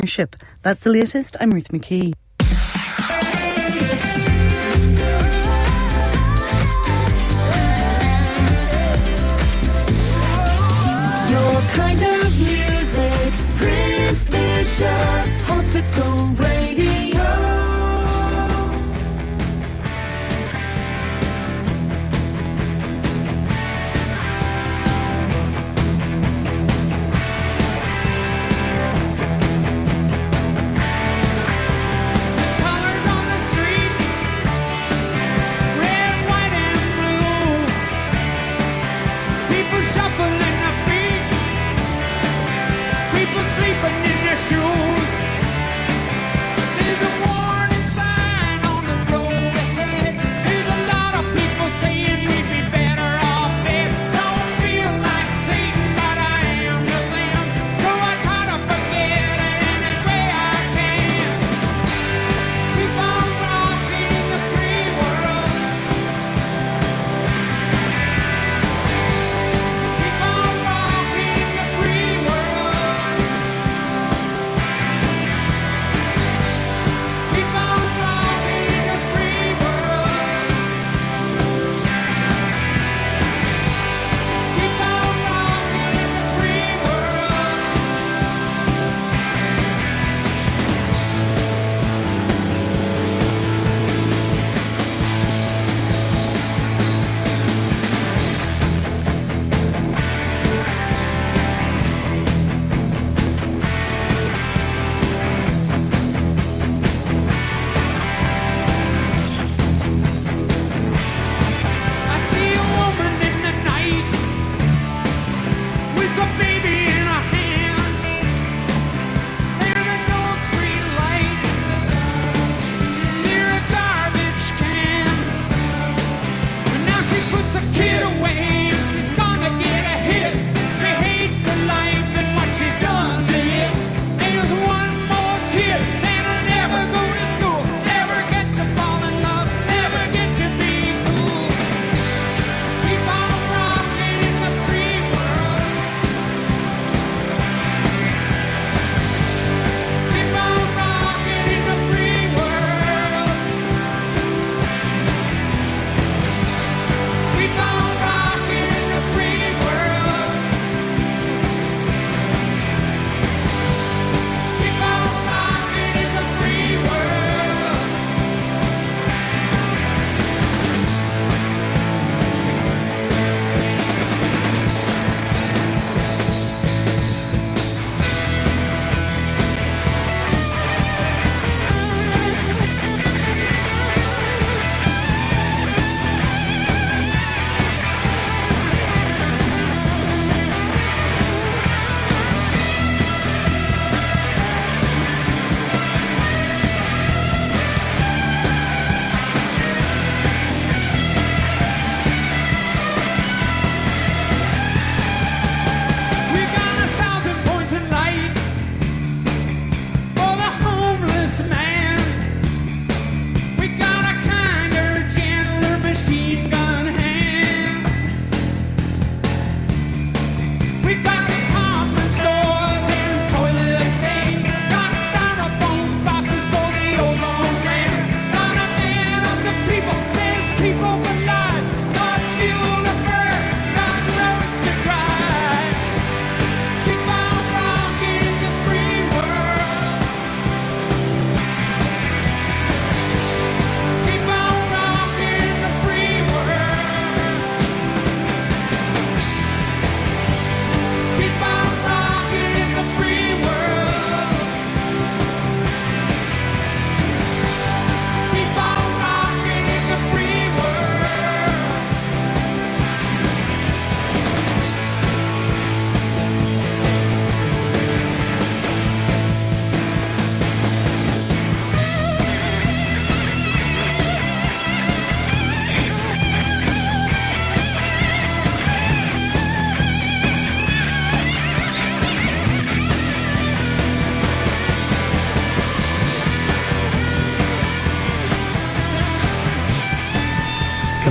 Ship. That's the latest. I'm Ruth McKee. Your kind of music, Prince Bishop's Hospital Radio. Shuffling their feet, people sleeping in their shoes.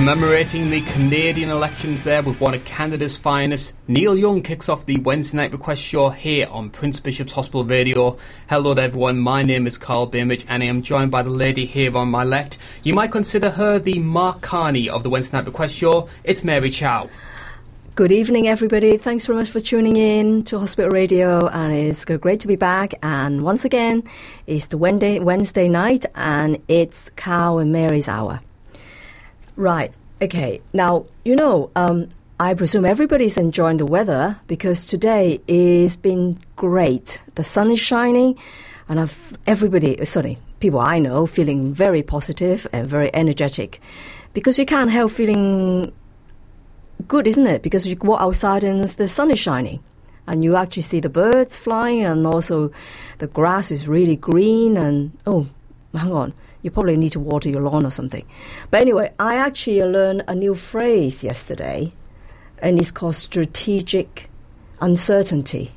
Commemorating the Canadian elections there with one of Canada's finest, Neil Young kicks off the Wednesday Night Request show here on Prince Bishop's Hospital Radio. Hello to everyone, my name is Carl Bainbridge and I am joined by the lady here on my left. You might consider her the Mark Carney of the Wednesday Night Request show. It's Mary Chow. Good evening, everybody. Thanks very much for tuning in to Hospital Radio, and it's great to be back. And once again, it's the Wednesday night, and it's Carl and Mary's hour. Right. Okay. Now, I presume everybody's enjoying the weather because today is been great. The sun is shining, and people I know, feeling very positive and very energetic, because you can't help feeling good, isn't it? Because you walk outside and the sun is shining and you actually see the birds flying, and also the grass is really green, and hang on, you probably need to water your lawn or something. But anyway, I actually learned a new phrase yesterday, and it's called strategic uncertainty.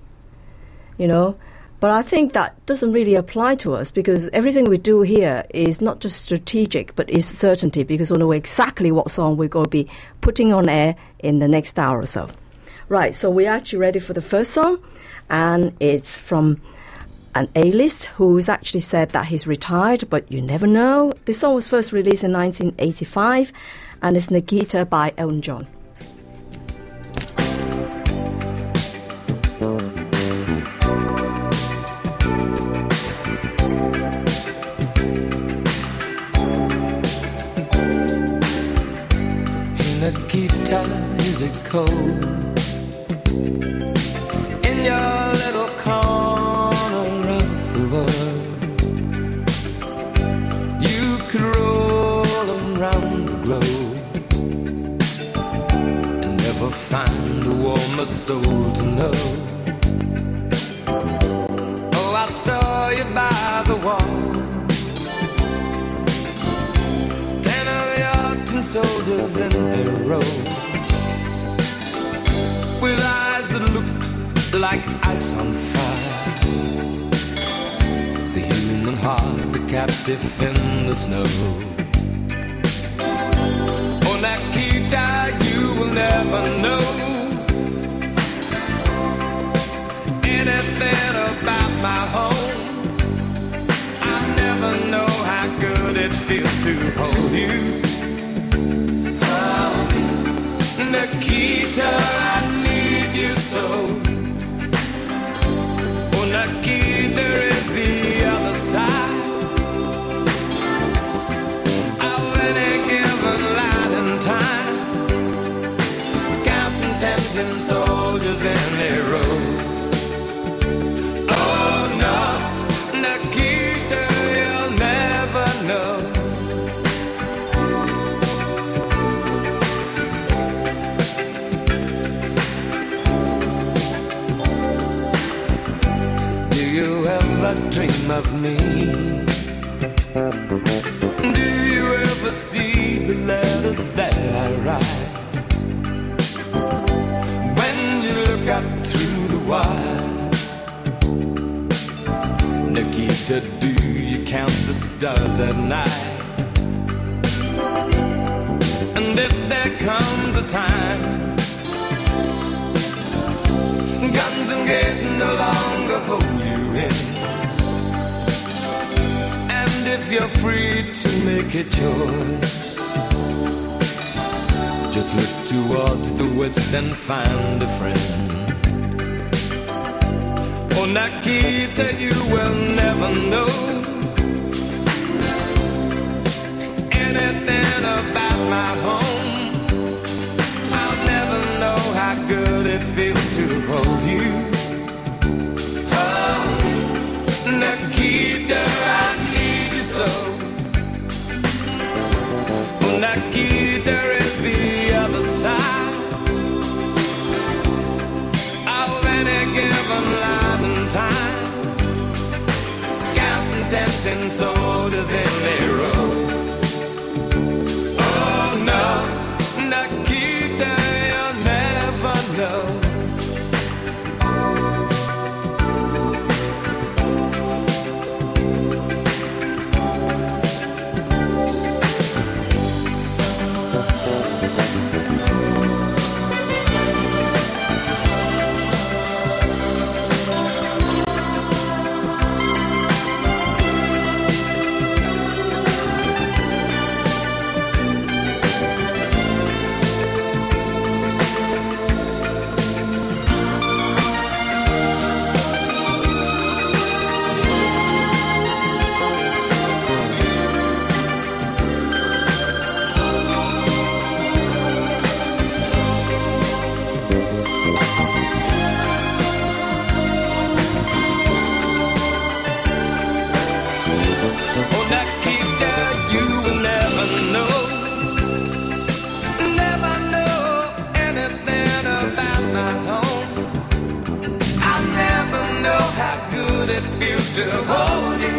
But I think that doesn't really apply to us, because everything we do here is not just strategic, but is certainty, because we know exactly what song we're going to be putting on air in the next hour or so. Right, so we're actually ready for the first song, and it's from an A-list who's actually said that he's retired, but you never know. This song was first released in 1985, and it's Nikita by Elton John. Nikita, is it cold in your little corner of the world? You could roll around the globe and never find a warmer soul to know. Oh, I saw you by the wall, 10 of your tin soldiers in their row, with eyes that looked like ice on fire, the human heart a captive in the snow. Oh, Nikita, you will never know anything about my home. I never know how good it feels to hold you. Nikita, I need you so. Oh, Nikita is the other side of any given light and time, counting tempting soldiers in a row. Oh no, Nikita, you'll never know. Dream of me? Do you ever see the letters that I write? When you look up through the wire, Nikita, do you count the stars at night? And if there comes a time guns and gates no longer hold you in, if you're free to make a choice, just look towards the west and find a friend. Oh, Nikita, you will never know anything about my home. I'll never know how good it feels to hold you. Oh, Nikita, I need you so. Oh, Nikita is the other side of any given life and time, counting tempting soldiers in a row. Oh no, Nikita, you'll never know. to hold you.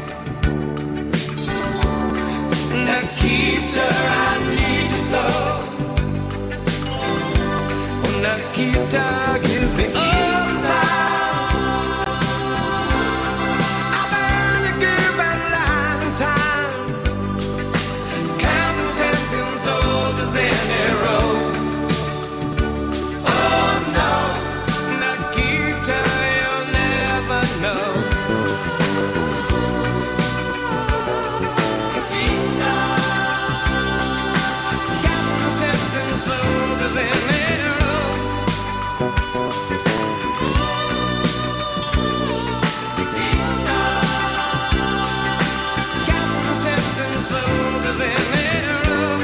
Nikita, I need you so. Nikita is the other side. I've been a given long time, counting 10 soldiers in a row. Oh no, Nikita, you'll never know. Nikita, counting 10 soldiers in a row. Nikita, counting 10 soldiers in a row.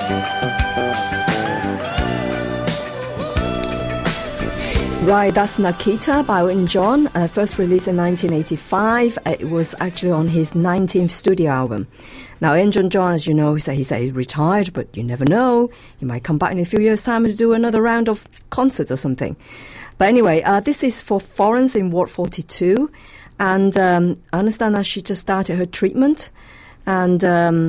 Right, that's Nikita by Elton John, first released in 1985. It was actually on his 19th studio album. Now, Elton John, as you know, he said he's retired, but you never know. He might come back in a few years' time to do another round of concerts or something. But anyway, this is for Florence in Ward 42. And I understand that she just started her treatment. And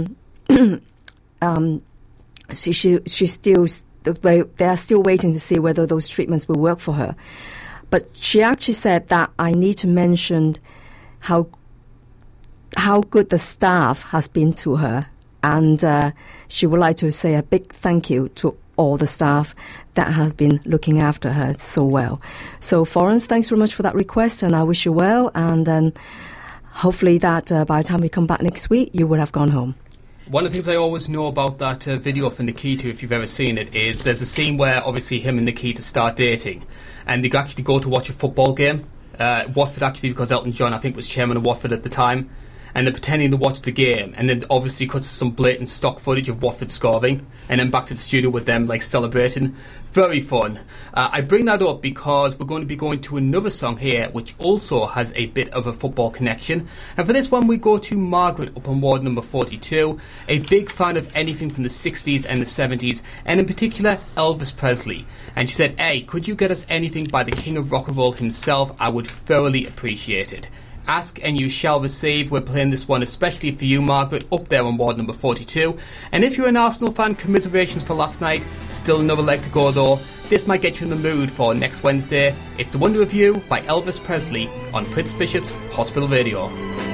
she's still... They are still waiting to see whether those treatments will work for her. But she actually said that I need to mention how good the staff has been to her. And she would like to say a big thank you to all the staff that have been looking after her so well. So, Florence, thanks very much for that request, and I wish you well. And then hopefully that by the time we come back next week, you would have gone home. One of the things I always know about that video for Nikita, if you've ever seen it, is there's a scene where obviously him and Nikita start dating, and they actually go to watch a football game. Watford, actually, because Elton John, I think, was chairman of Watford at the time, and they're pretending to watch the game, and then obviously cuts some blatant stock footage of Watford scoring, and then back to the studio with them like celebrating. Very fun. I bring that up because we're going to be going to another song here which also has a bit of a football connection, and for this one we go to Margaret up on ward number 42, a big fan of anything from the 60s and the 70s, and in particular Elvis Presley. And she said, "Hey, could you get us anything by the King of Rock and Roll himself? I would thoroughly appreciate it." Ask and you shall receive. We're playing this one especially for you, Margaret, up there on ward number 42. And if you're an Arsenal fan, commiserations for last night. Still another leg to go though. This might get you in the mood for next Wednesday. It's The Wonder of You by Elvis Presley on Prince Bishop's Hospital Radio.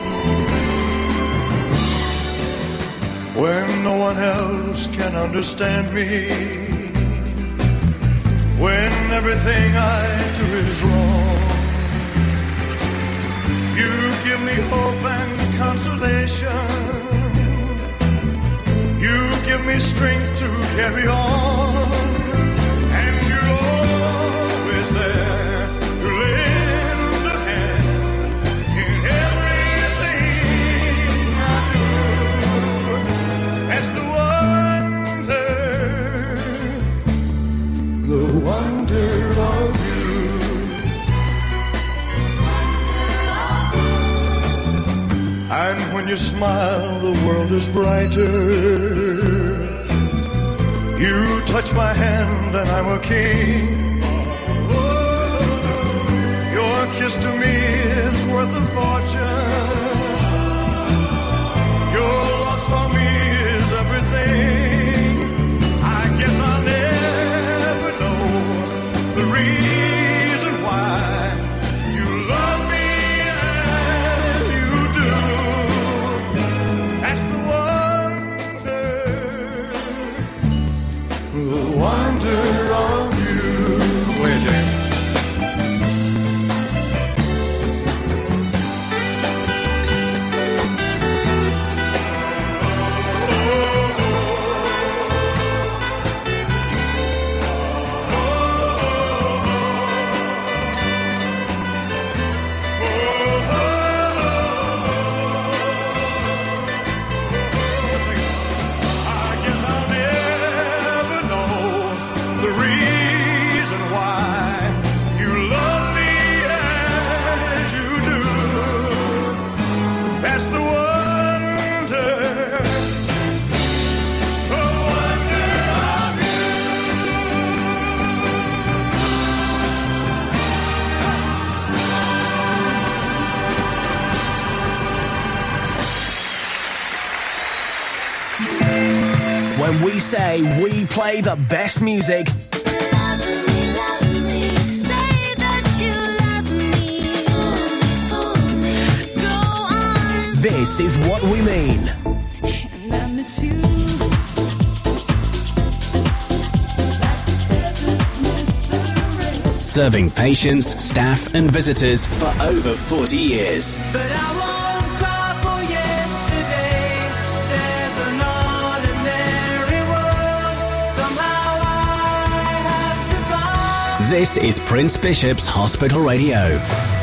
When no one else can understand me, when everything I do is wrong, you give me hope and consolation. You give me strength to carry on. And you're always there to lend a hand in everything I do. That's the wonder of you. And when you smile, the world is brighter. You touch my hand and I'm a king. Your kiss to me is worth a fortune. Your love for me is everything. I guess I'll never know the reason why you love me as you do. That's the wonder of you. Wait, James. when we say we play the best music. This is what we mean. And I miss you. Serving patients, staff and visitors for over 40 years. But I won't cry for yesterday. There's an ordinary world. Somehow I have to find. This is Prince Bishop's Hospital Radio.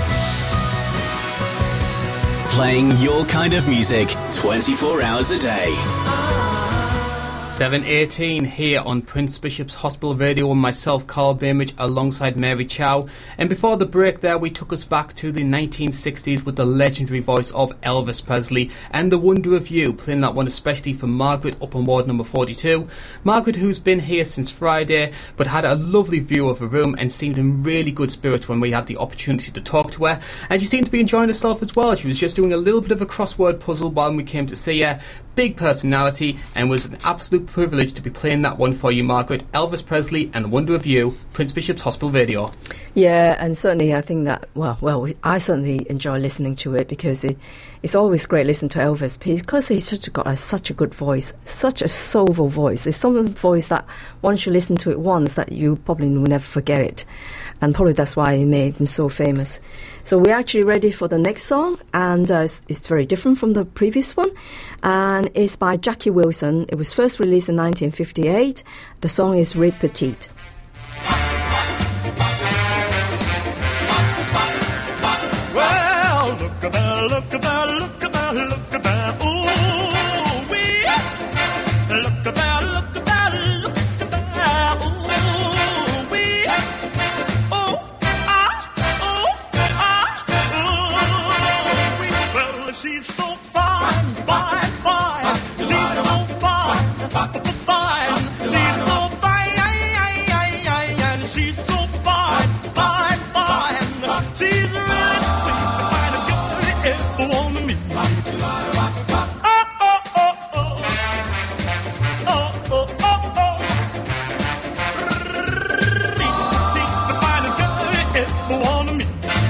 Playing your kind of music 24 hours a day. 7:18 here on Prince Bishop's Hospital Radio with myself, Carl Bainbridge, alongside Mary Chow. And before the break there, we took us back to the 1960s with the legendary voice of Elvis Presley and The Wonder of You, playing that one especially for Margaret up on ward number 42. Margaret, who's been here since Friday, but had a lovely view of the room and seemed in really good spirits when we had the opportunity to talk to her. And she seemed to be enjoying herself as well. She was just doing a little bit of a crossword puzzle while we came to see her. Big personality, and was an absolute privilege to be playing that one for you, Margaret. Elvis Presley and The Wonder of You, Prince Bishop's Hospital Radio. Yeah, and certainly I think that, well, I certainly enjoy listening to it because it's always great listening to Elvis because he's got such a good voice, such a soulful voice. It's some voice that once you listen to it once that you probably will never forget it. And probably that's why he made him so famous. So we're actually ready for the next song, and it's very different from the previous one. And it's by Jackie Wilson. It was first released in 1958. The song is Rip Petite. Well, look at that, look at that, look at that, look at that. Ooh, wee. Look at that, look at that, look at that. Ooh, wee. Oh, wee. Well, she's so fine, fine, fine. She's so fine, fine. She's so fine, she's so fine, fine, fine. She's really sweet, the finest girl you ever want to meet. Oh, oh, oh, oh. Oh, oh, oh, oh. The finest girl you ever want to meet.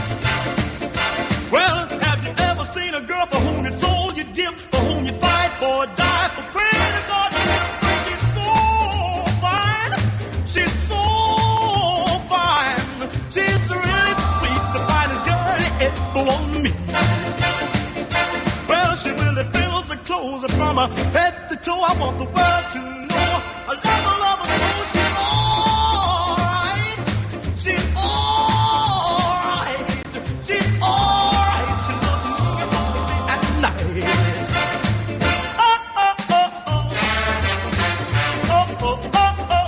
Well, have you ever seen a girl for whom it's all you give, for whom you fight for, die for, pray to God? She's so fine. She's so fine. She's really sweet, the finest girl you ever want to meet. Well, she really fills the clothes from her head to toe. I want the world to know. I love her so. She's alright. She's alright. She's alright. She doesn't think about the day at night. Oh, oh, oh, oh. Oh, oh, oh, oh.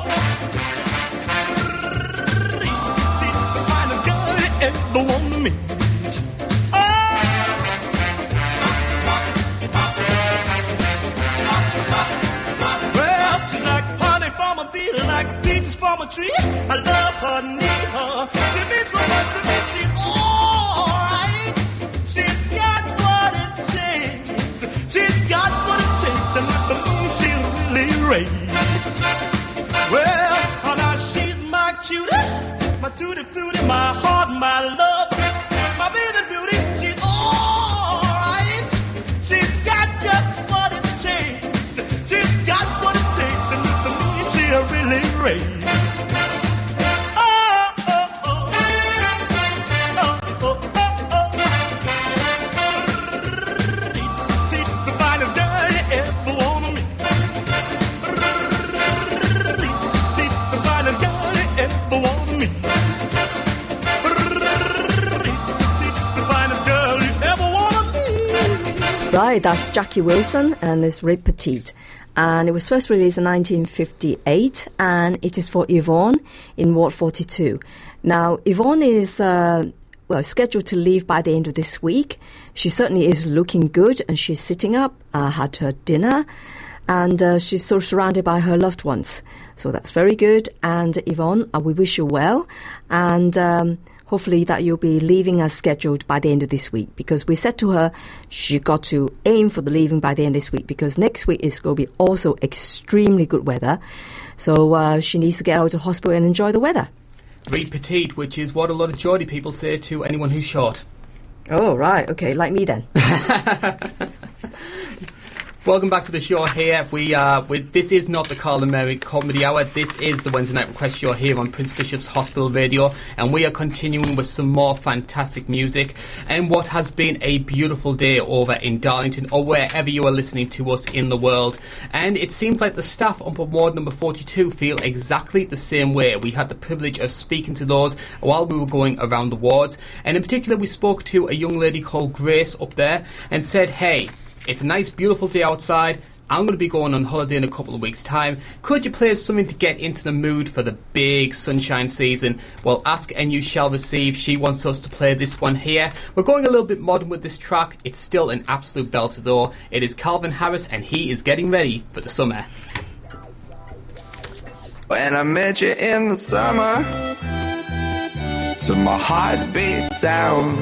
The finest girl you ever want to meet. Well, she's like honey from a bee, like peaches from a tree. I love her, need her. She means so much to me. She's alright. She's got what it takes. She's got what it takes, and with the moon she'll really raise. Well, now she's my cutie, my tutti frutti, my heart, my love, my baby beauty. She's alright. She's got just what it takes. She's got what it takes, and with the moon she'll really raise. Oh, oh, oh. Oh, oh, oh, oh. The finest girl you ever wanna meet. The finest girl you ever wanna meet. The finest girl you ever wanna meet. Right, that's Jackie Wilson and it's Rip Petite. And it was first released in 1958, and it is for Yvonne in Ward 42. Now, Yvonne is scheduled to leave by the end of this week. She certainly is looking good, and she's sitting up, had her dinner, and she's sort of surrounded by her loved ones. So that's very good. And Yvonne, we wish you well, and hopefully that you'll be leaving as scheduled by the end of this week, because we said to her she got to aim for the leaving by the end of this week, because next week is going to be also extremely good weather. So she needs to get out of hospital and enjoy the weather. Read petite, which is what a lot of Geordie people say to anyone who's short. Oh, right. Okay, like me then. Welcome back to the show here. This is not the Carl and Mary Comedy Hour. This is the Wednesday Night Request Show here on Prince Bishop's Hospital Radio. And we are continuing with some more fantastic music. And what has been a beautiful day over in Darlington, or wherever you are listening to us in the world. And it seems like the staff up on ward number 42 feel exactly the same way. We had the privilege of speaking to those while we were going around the wards. And in particular, we spoke to a young lady called Grace up there and said, hey, it's a nice, beautiful day outside. I'm going to be going on holiday in a couple of weeks' time. Could you play us something to get into the mood for the big sunshine season? Well, ask and you shall receive. She wants us to play this one here. We're going a little bit modern with this track. It's still an absolute belter though. It is Calvin Harris and he is getting ready for the summer. When I met you in the summer, to my heartbeat sound,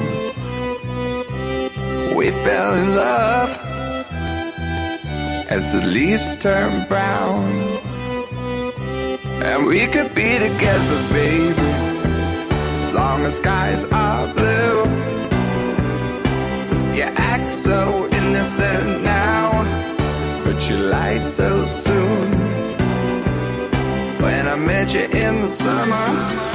we fell in love as the leaves turn brown. And we could be together, baby, as long as skies are blue. You act so innocent now, but you lied so soon. When I met you in the summer,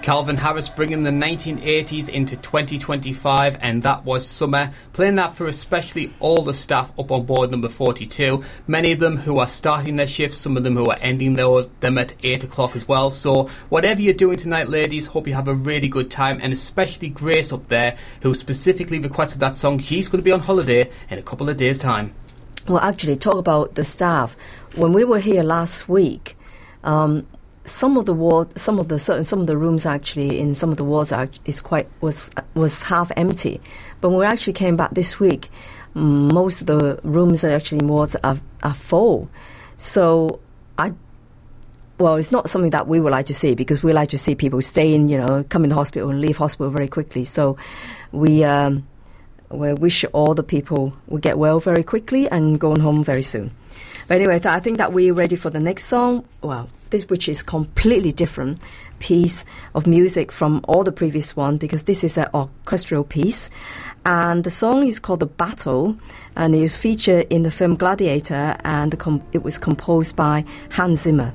Calvin Harris bringing the 1980s into 2025, and that was Summer, playing that for especially all the staff up on board number 42, many of them who are starting their shifts, some of them who are ending them at 8 o'clock as well. So whatever you're doing tonight, ladies, hope you have a really good time, and especially Grace up there, who specifically requested that song. She's going to be on holiday in a couple of days' time. Well, actually, talk about the staff. When we were here last week, some of the rooms actually in some of the wards was half empty. But when we actually came back this week, most of the rooms in wards are full. So it's not something that we would like to see, because we like to see people stay in, come in hospital and leave hospital very quickly. So we wish all the people will get well very quickly and go home very soon. But anyway, I think that we're ready for the next song. Well, this, which is completely different piece of music from all the previous one, because this is an orchestral piece. And the song is called The Battle, and it was featured in the film Gladiator, and it was composed by Hans Zimmer.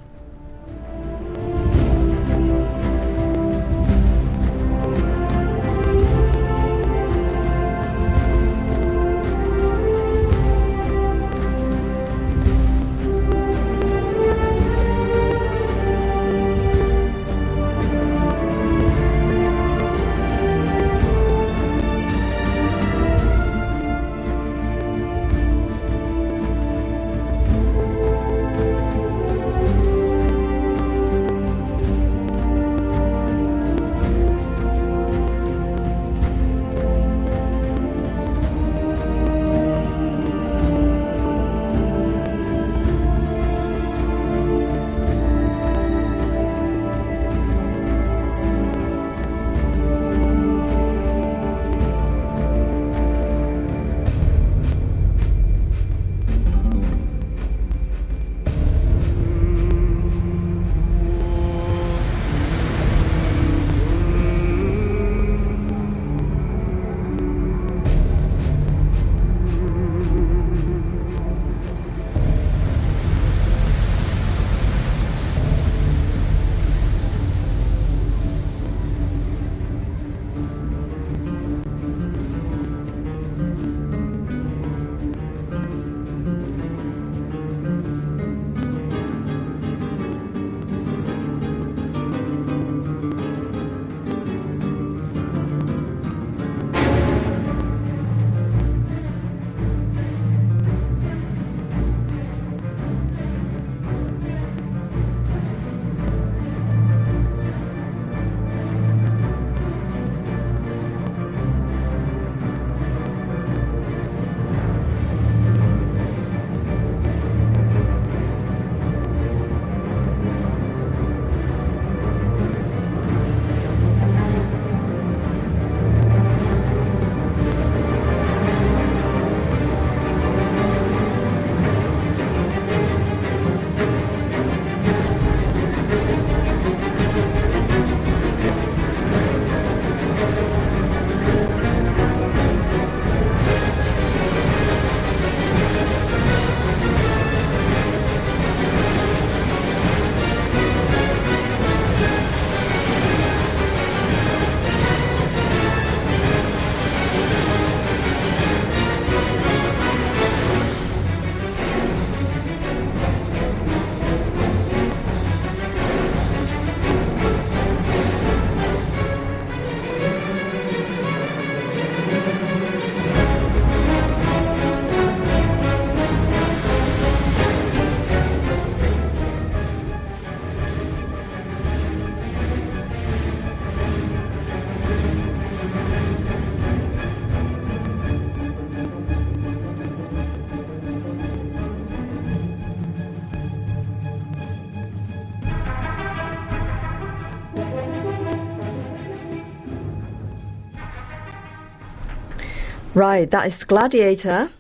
Right, that is Gladiator.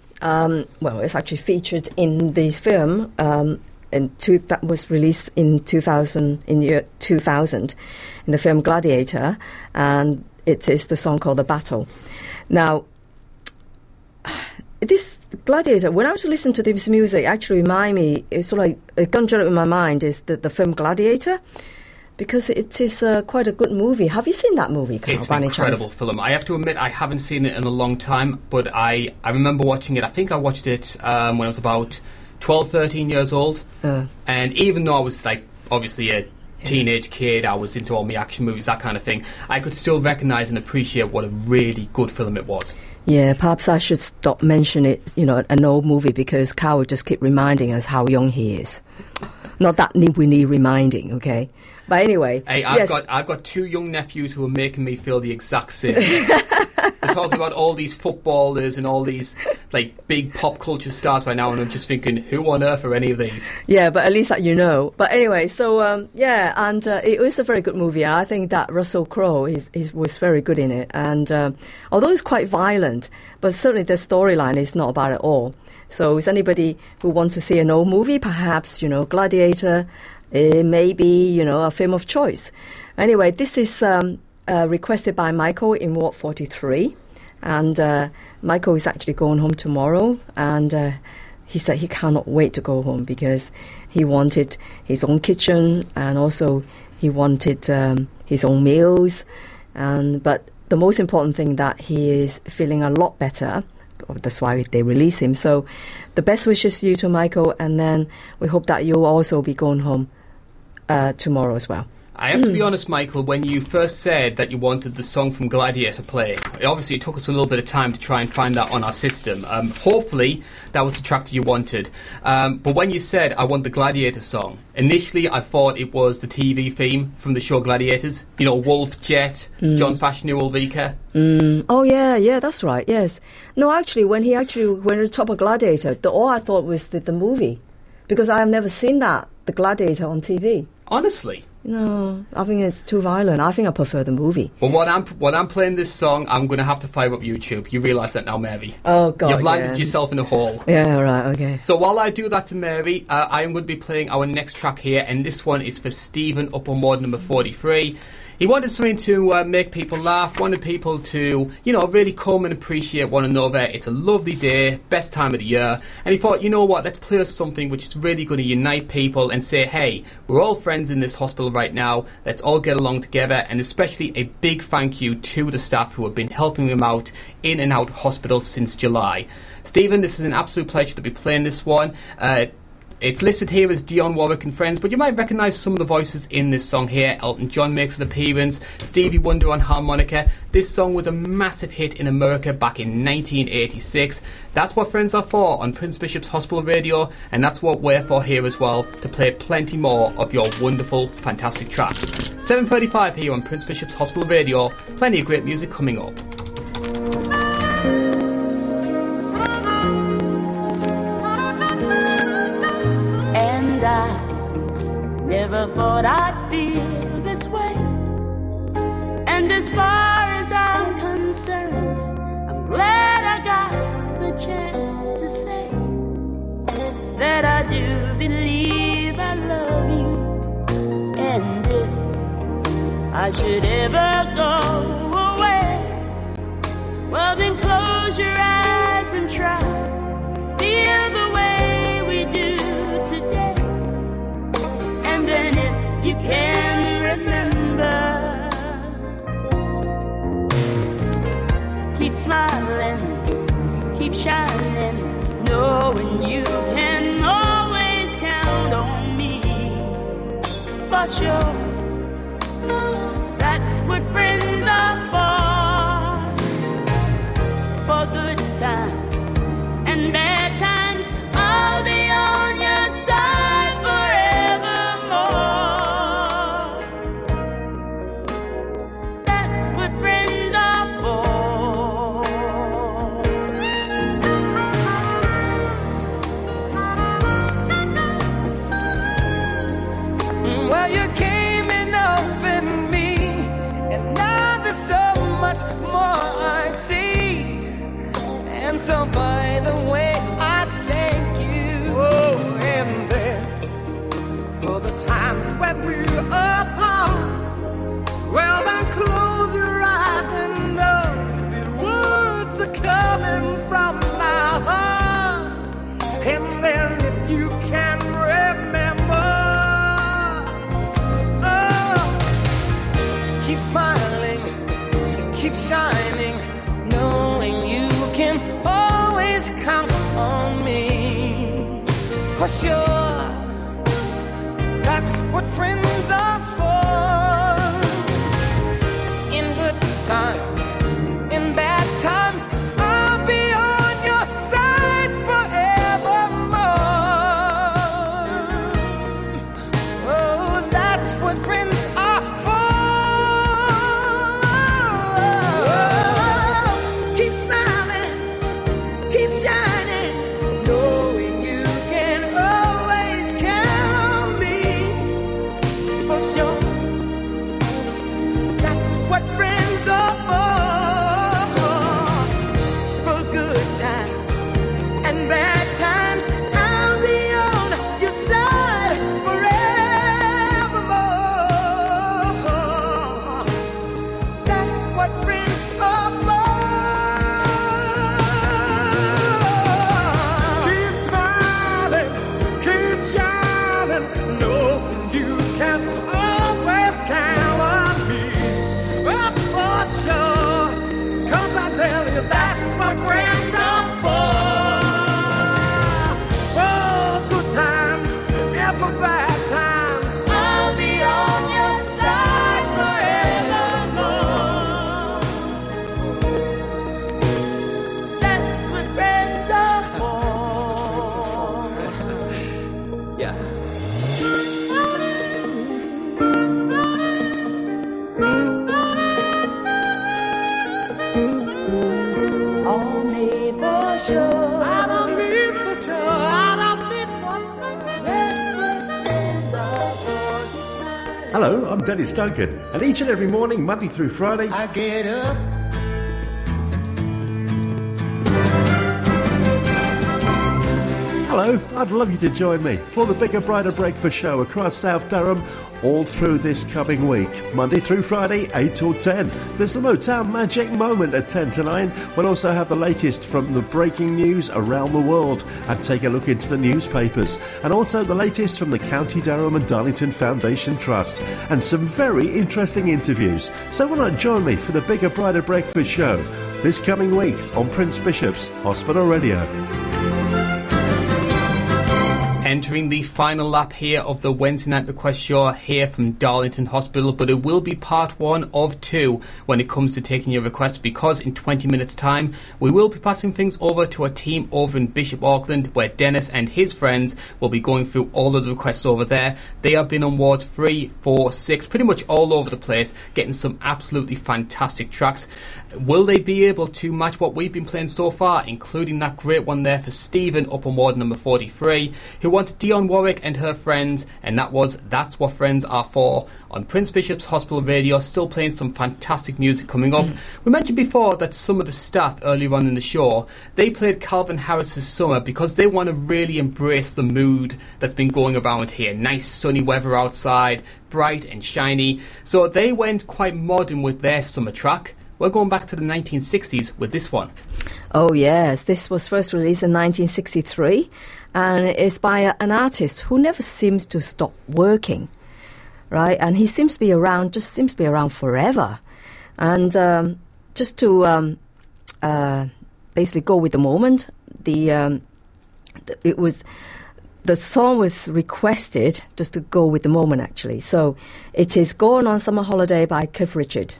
It's actually featured in the film that was released in 2000, in year 2000, in the film Gladiator, and it is the song called The Battle. Now, this Gladiator, when I was listening to this music, actually remind me, it's sort of like a conjure up in my mind is the film Gladiator. because it is quite a good movie. Have you seen that movie, Carl? It's an incredible film. I have to admit, I haven't seen it in a long time, but I remember watching it. I think I watched it when I was about 12, 13 years old. And even though I was, like, obviously a teenage kid, I was into all my action movies, that kind of thing, I could still recognise and appreciate what a really good film it was. Yeah, perhaps I should stop mentioning it, an old movie, because Carl would just keep reminding us how young he is. Not that we need reminding, okay? But anyway, hey, I've got two young nephews who are making me feel the exact same. They're talking about all these footballers and all these like big pop culture stars right now, and I'm just thinking, who on earth are any of these? Yeah, but at least that you know. But anyway, so and it was a very good movie. I think that Russell Crowe was very good in it, and although it's quite violent, but certainly the storyline is not bad at all. So, is anybody who wants to see an old movie, perhaps Gladiator? Maybe, a film of choice. Anyway, this is requested by Michael in Ward 43. And Michael is actually going home tomorrow. And he said he cannot wait to go home because he wanted his own kitchen and also he wanted his own meals. But the most important thing that he is feeling a lot better. That's why they release him. So the best wishes to you to Michael. And then we hope that you'll also be going home tomorrow as well. I have to be honest, Michael, when you first said that you wanted the song from Gladiator play, obviously it took us a little bit of time to try and find that on our system. Hopefully that was the track that you wanted. But when you said, I want the Gladiator song, initially I thought it was the TV theme from the show Gladiators. Wolf, Jet, John Fashanu, Ulrika. Oh, yeah, that's right, yes. No, actually, when he went to the top of Gladiator, all I thought was the movie. Because I have never seen the Gladiator on TV. Honestly? No, I think it's too violent. I think I prefer the movie. Well, when I'm playing this song, I'm going to have to fire up YouTube. You realise that now, Mary? Oh, God, you've landed yourself in a hole. Yeah, right, okay. So while I do that to Mary, I am going to be playing our next track here, and this one is for Stephen up on ward number 43. He wanted something to make people laugh, wanted people to, really come and appreciate one another. It's a lovely day, best time of the year. And he thought, you know what, let's play us something which is really going to unite people and say, hey, we're all friends in this hospital right now. Let's all get along together. And especially a big thank you to the staff who have been helping him out in and out of hospital since July. Stephen, this is an absolute pleasure to be playing this one. It's listed here as Dionne Warwick and Friends, but you might recognise some of the voices in this song here. Elton John makes an appearance, Stevie Wonder on harmonica. This song was a massive hit in America back in 1986. That's what Friends are for on Prince Bishop's Hospital Radio, and that's what we're for here as well, to play plenty more of your wonderful, fantastic tracks. 7:35 here on Prince Bishop's Hospital Radio. Plenty of great music coming up. And I never thought I'd feel this way. And as far as I'm concerned, I'm glad I got the chance to say that I do believe I love you. And if I should ever go away, well then close your eyes and try, feel the way we do today. And then if you can remember, keep smiling, keep shining, knowing you can always count on me. For sure, that's what friends are for good times and bad times. I'll be on your side forevermore. That's what friends are for. Well, you came shining, knowing you can always count on me. For sure, that's what friends are for. In good times, in bad times, I'll be on your side forevermore. Oh, that's what friends are for. Keep smiling, keep shining, knowing you can always count on me. For sure, that's what friends are for. For good times and bad times, I'll be on your side forevermore. That's what friends are for. Keep smiling, keep shining, knowing you can always count on me. Oh, for sure, 'cause I tell you that's what friends are for. For good times and for bad times, I'll be on your side forevermore. That's what friends are for. Yeah. On me for sure. I don't need for sure. I don't need for sure. That's what friends are for. Hello, I'm Dennis Duncan, and each and every morning, Monday through Friday, I get up. hello, I'd love you to join me for the Bigger Brighter Breakfast Show across South Durham all through this coming week. Monday through Friday, 8 till 10. There's the Motown Magic Moment at 10 to 9. We'll also have the latest from the breaking news around the world and take a look into the newspapers. And also the latest from the County Durham and Darlington Foundation Trust. And some very interesting interviews. So why not join me for the Bigger Brighter Breakfast Show this coming week on Prince Bishop's Hospital Radio. Entering the final lap here of the Wednesday Night Request Show here from Darlington Hospital, but it will be part one of two when it comes to taking your requests, because in 20 minutes time we will be passing things over to a team over in Bishop Auckland where Dennis and his friends will be going through all of the requests over there. They have been on wards 3, 4, 6, pretty much all over the place, getting some absolutely fantastic tracks. Will they be able to match what we've been playing so far, including that great one there for Stephen up on ward number 43, who wanted Dionne Warwick and her friends, and that was That's What Friends Are For on Prince Bishop's Hospital Radio. Still playing some fantastic music coming up. We mentioned before that some of the staff earlier on in the show, they played Calvin Harris's Summer because they want to really embrace the mood that's been going around here. Nice sunny weather outside, bright and shiny. So they went quite modern with their summer track. We're going back to the 1960s with this one. Oh yes, this was first released in 1963 and it's by an artist who never seems to stop working, right? And he seems to be around forever. And just to basically go with the moment, the song was requested just to go with the moment actually. So it is Going on Summer Holiday by Cliff Richard.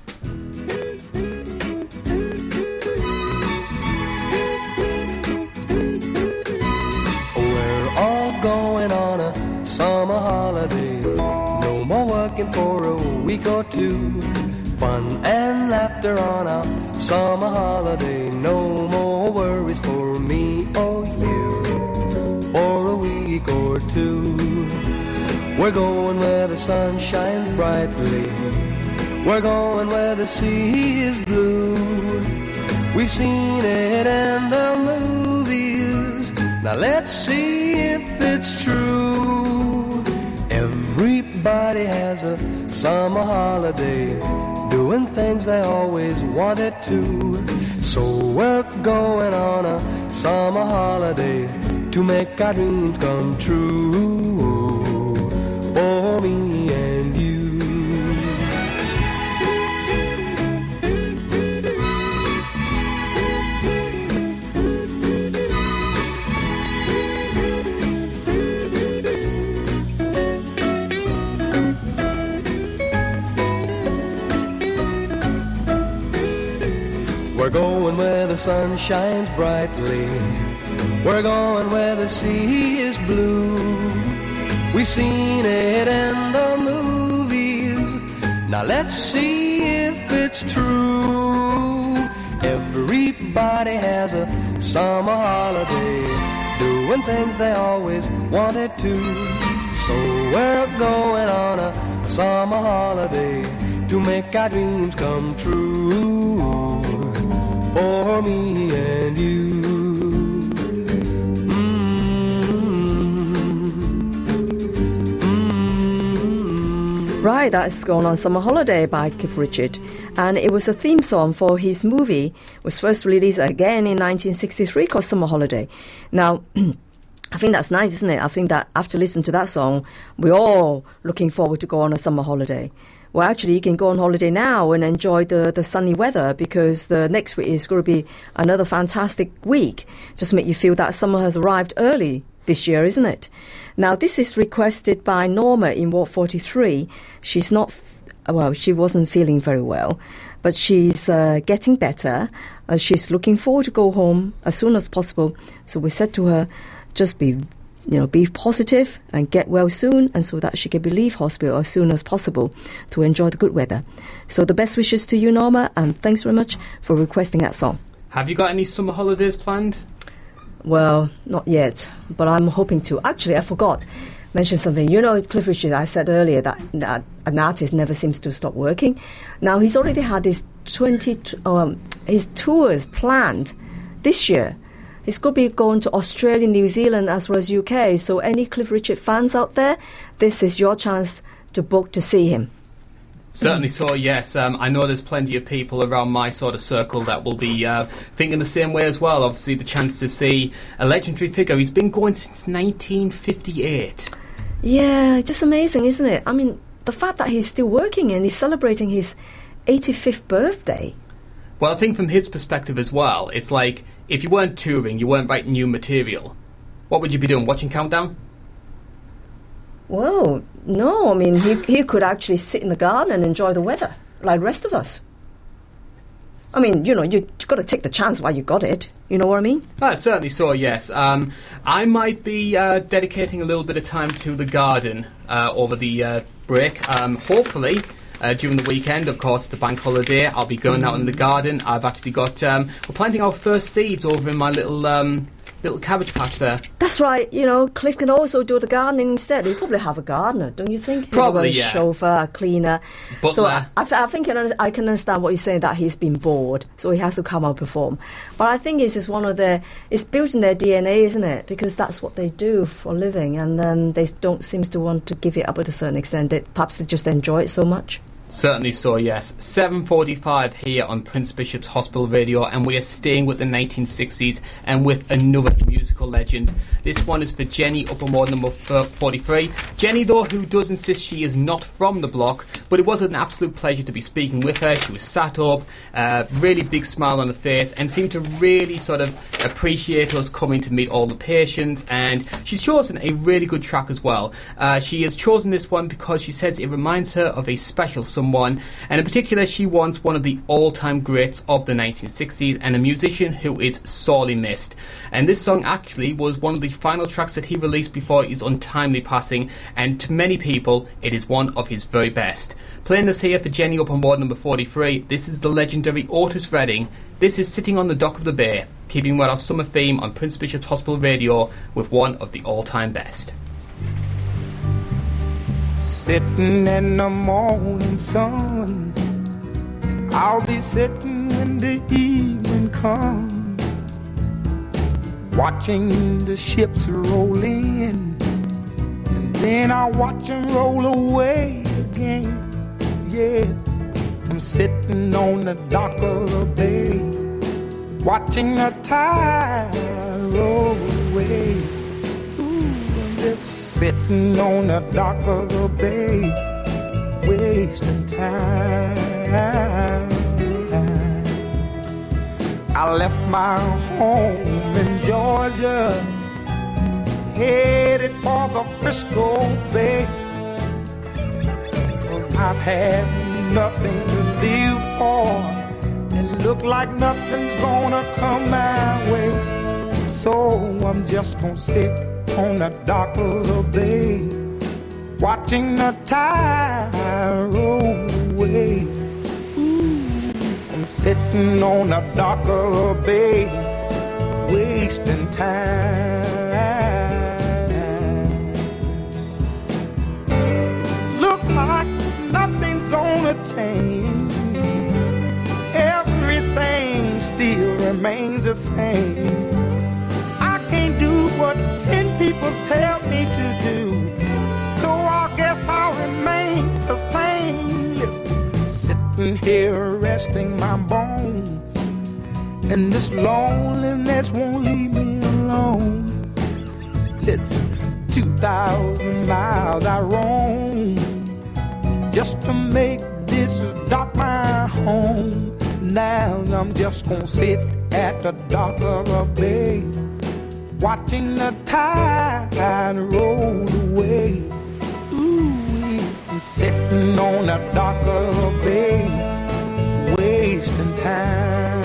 Summer holiday, no more working for a week or two. Fun and laughter on our summer holiday, no more worries for me or you for a week or two. We're going where the sun shines brightly, we're going where the sea is blue. We've seen it in the movies, now let's see if it's true. Everybody has a summer holiday, doing things they always wanted to. So we're going on a summer holiday to make our dreams come true for me and you. the sun shines brightly. We're going where the sea is blue. We've seen it in the movies. Now let's see if it's true. Everybody has a summer holiday, doing things they always wanted to. So we're going on a summer holiday to make our dreams come true, for me and you. Right, that's Going on Summer Holiday by Cliff Richard. And it was a theme song for his movie. It was first released again in 1963 called Summer Holiday. Now, I think that's nice, isn't it? I think that after listening to that song, we're all looking forward to go on a summer holiday. Well, actually, you can go on holiday now and enjoy the sunny weather, because the next week is going to be another fantastic week. Just make you feel that summer has arrived early this year, isn't it? Now, this is requested by Norma in Ward 43. She's not, she wasn't feeling very well, but she's getting better. She's looking forward to go home as soon as possible. So we said to her, just be positive and get well soon, and so that she can leave hospital as soon as possible to enjoy the good weather. So the best wishes to you, Norma, and thanks very much for requesting that song. Have you got any summer holidays planned? Well, not yet, but I'm hoping to. Actually, I forgot mention something. You know, Cliff Richard, I said earlier that an artist never seems to stop working. Now, he's already had his his tours planned this year. He's going to be going to Australia, New Zealand, as well as UK. So any Cliff Richard fans out there, this is your chance to book to see him. Certainly so, yes. I know there's plenty of people around my sort of circle that will be thinking the same way as well. Obviously, the chance to see a legendary figure. He's been going since 1958. Yeah, it's just amazing, isn't it? I mean, the fact that he's still working and he's celebrating his 85th birthday. Well, I think from his perspective as well, it's like, if you weren't touring, you weren't writing new material, what would you be doing? Watching Countdown? Well, no, I mean, he could actually sit in the garden and enjoy the weather, like the rest of us. I mean, you know, you've got to take the chance while you got it. You know what I mean? Certainly so, yes. I might be dedicating a little bit of time to the garden over the break. Hopefully, during the weekend, of course, it's a bank holiday, I'll be going out in the garden. I've actually got... we're planting our first seeds over in my little cabbage patch there. That's right. You know, Cliff can also do the gardening instead. He'll probably have a gardener, don't you think? Probably, yeah. A chauffeur, a cleaner. Butler. So I think I can understand what you're saying, that he's been bored, so he has to come out and perform. But I think it's just it's built in their DNA, isn't it? Because that's what they do for a living, and then they don't seem to want to give it up at a certain extent. Perhaps they just enjoy it so much. Certainly so, yes. 7:45 here on Prince Bishop's Hospital Radio, and we are staying with the 1960s and with another musical legend. This one is for Jenny up on ward number 43. Jenny, though, who does insist she is not from the block, but it was an absolute pleasure to be speaking with her. She was sat up, really big smile on her face, and seemed to really sort of appreciate us coming to meet all the patients, and she's chosen a really good track as well. She has chosen this one because she says it reminds her of a special someone, and in particular she wants one of the all-time greats of the 1960s and a musician who is sorely missed. And this song actually was one of the final tracks that he released before his untimely passing, and to many people it is one of his very best. Playing this here for Jenny up on ward number 43, this is the legendary Otis Redding. This is Sitting on the Dock of the Bay, keeping with our summer theme on Prince Bishop's Hospital Radio with one of the all-time best. Sitting in the morning sun, I'll be sitting when the evening comes, watching the ships roll in, and then I'll watch them roll away again. Yeah, I'm sitting on the dock of the bay, watching the tide roll away. Ooh, I'm just sitting on the dock of the bay, wasting time. I left my home in Georgia, headed for the Frisco Bay, 'cause I've had nothing to live for, and look like nothing's gonna come my way. So I'm just gonna sit on the dock of the bay, watching the tide roll away. I'm sitting on the dock of the bay, wasting time. Look like nothing's gonna change. Everything still remains the same. I can't do what 10 people tell me to do, so I guess I'll remain the same. Listen, sitting here resting my bones, and this loneliness won't leave me alone. Listen, 2,000 miles I roam just to make this dock my home. Now I'm just gonna sit at the dock of a bay, watching the tide roll away. Ooh, I'm sitting on the dock of a bay, wasting time.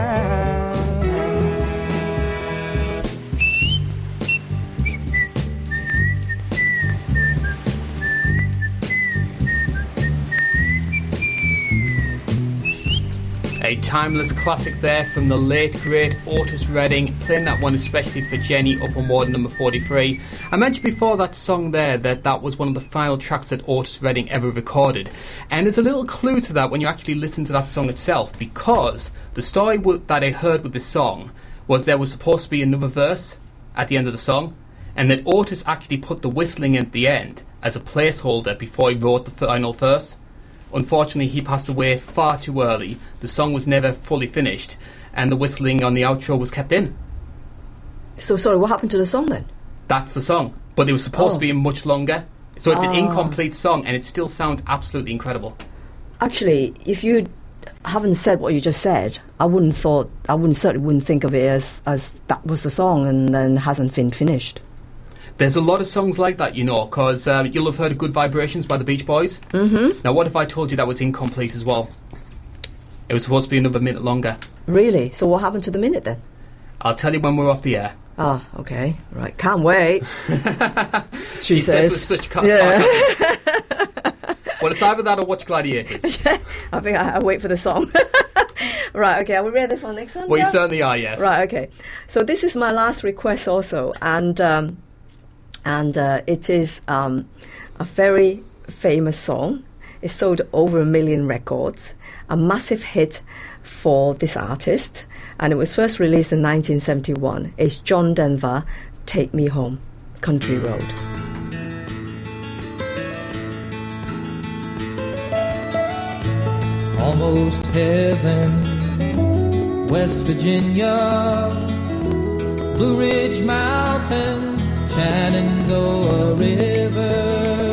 A timeless classic there from the late great Otis Redding, playing that one especially for Jenny up on ward number 43. I mentioned before that song there that was one of the final tracks that Otis Redding ever recorded, and there's a little clue to that when you actually listen to that song itself, because the story that I heard with this song was there was supposed to be another verse at the end of the song, and that Otis actually put the whistling at the end as a placeholder before he wrote the final verse. Unfortunately, he passed away far too early. The song was never fully finished, and the whistling on the outro was kept in. So, sorry, what happened to the song then? That's the song, but it was supposed to be much longer. So it's an incomplete song, and it still sounds absolutely incredible. Actually, if you haven't said what you just said, I certainly wouldn't think of it as that was the song and then hasn't been finished. There's a lot of songs like that, you know, because you'll have heard of Good Vibrations by the Beach Boys. Mm-hmm. Now, what if I told you that was incomplete as well? It was supposed to be another minute longer. Really? So what happened to the minute then? I'll tell you when we're off the air. Ah, okay. Right. Can't wait. she says with such sarcasm. Well, it's either that or watch Gladiators. I think I'll wait for the song. Right, okay. Are we ready for the next one? Well, you certainly are, yes. Right, okay. So this is my last request also, and it is a very famous song. It sold over 1 million records, a massive hit for this artist, and it was first released in 1971. It's John Denver, Take Me Home, Country Road. Almost heaven, West Virginia, Blue Ridge Mountains, Shenandoah River.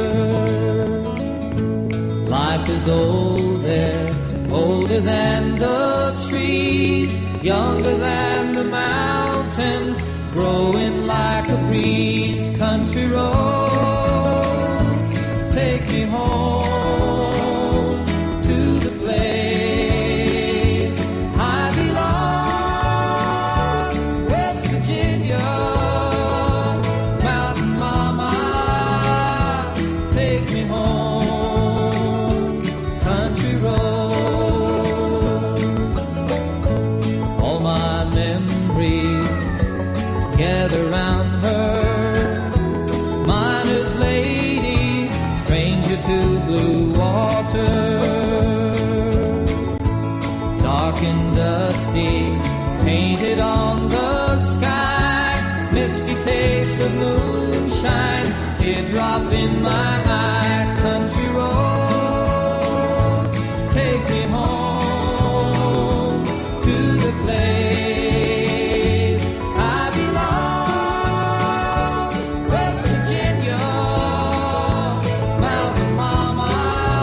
Life is old there, older than the trees, younger than the mountains, growing like a breeze. Country roads, take me home to the place I belong. West Virginia, Mountain Mama, take me home. Country roads, all my memories gather round her. Miner's lady, stranger to blue water. Dark and dusty, painted on the sky. Misty taste of moonshine, teardrop in my eye. Country roads, take me home to the place I belong. West Virginia, Mountain Mama,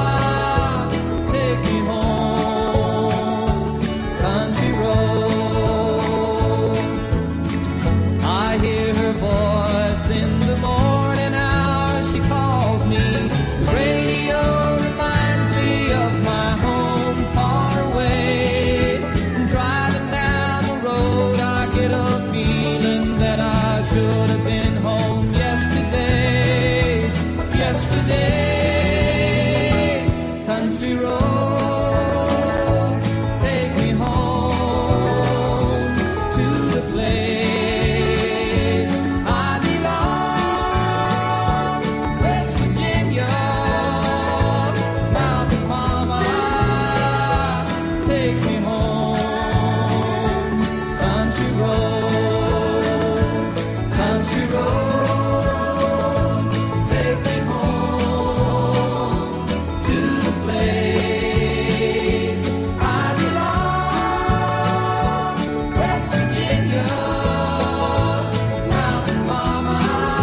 take me home. Country roads, I hear her voice in the morning hour. She calls me roads, take me home to the place I belong. West Virginia, Mountain Mama,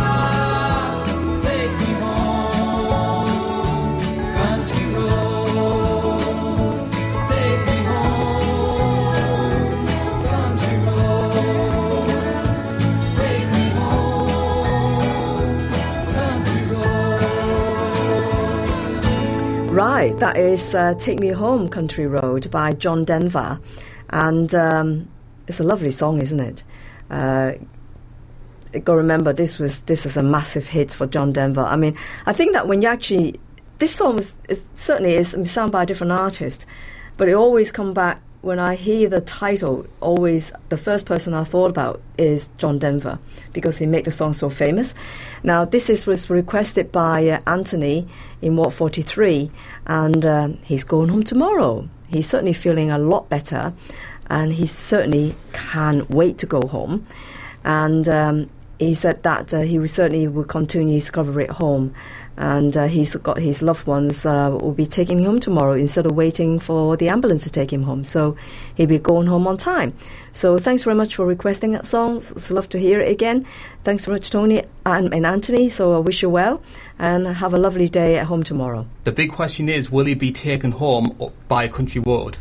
take me home. Country roads, take me home. Country roads, take me home. Country roads. Right, that is Take Me Home, Country Road by John Denver. And it's a lovely song, isn't it? Got to remember, this is a massive hit for John Denver. I mean, I think that when you actually... This song certainly is sung by a different artist, but it always come back when I hear the title. Always the first person I thought about is John Denver, because he made the song so famous. Now this was requested by Anthony in Ward 43, and he's going home tomorrow. He's certainly feeling a lot better, and he certainly can't wait to go home. And he said that he will continue his recovery at home. And he's got his loved ones will be taking him home tomorrow instead of waiting for the ambulance to take him home. So he'll be going home on time. So thanks very much for requesting that song. It's love to hear it again. Thanks very much, Tony and Anthony. So I wish you well and have a lovely day at home tomorrow. The big question is, will he be taken home by a country road?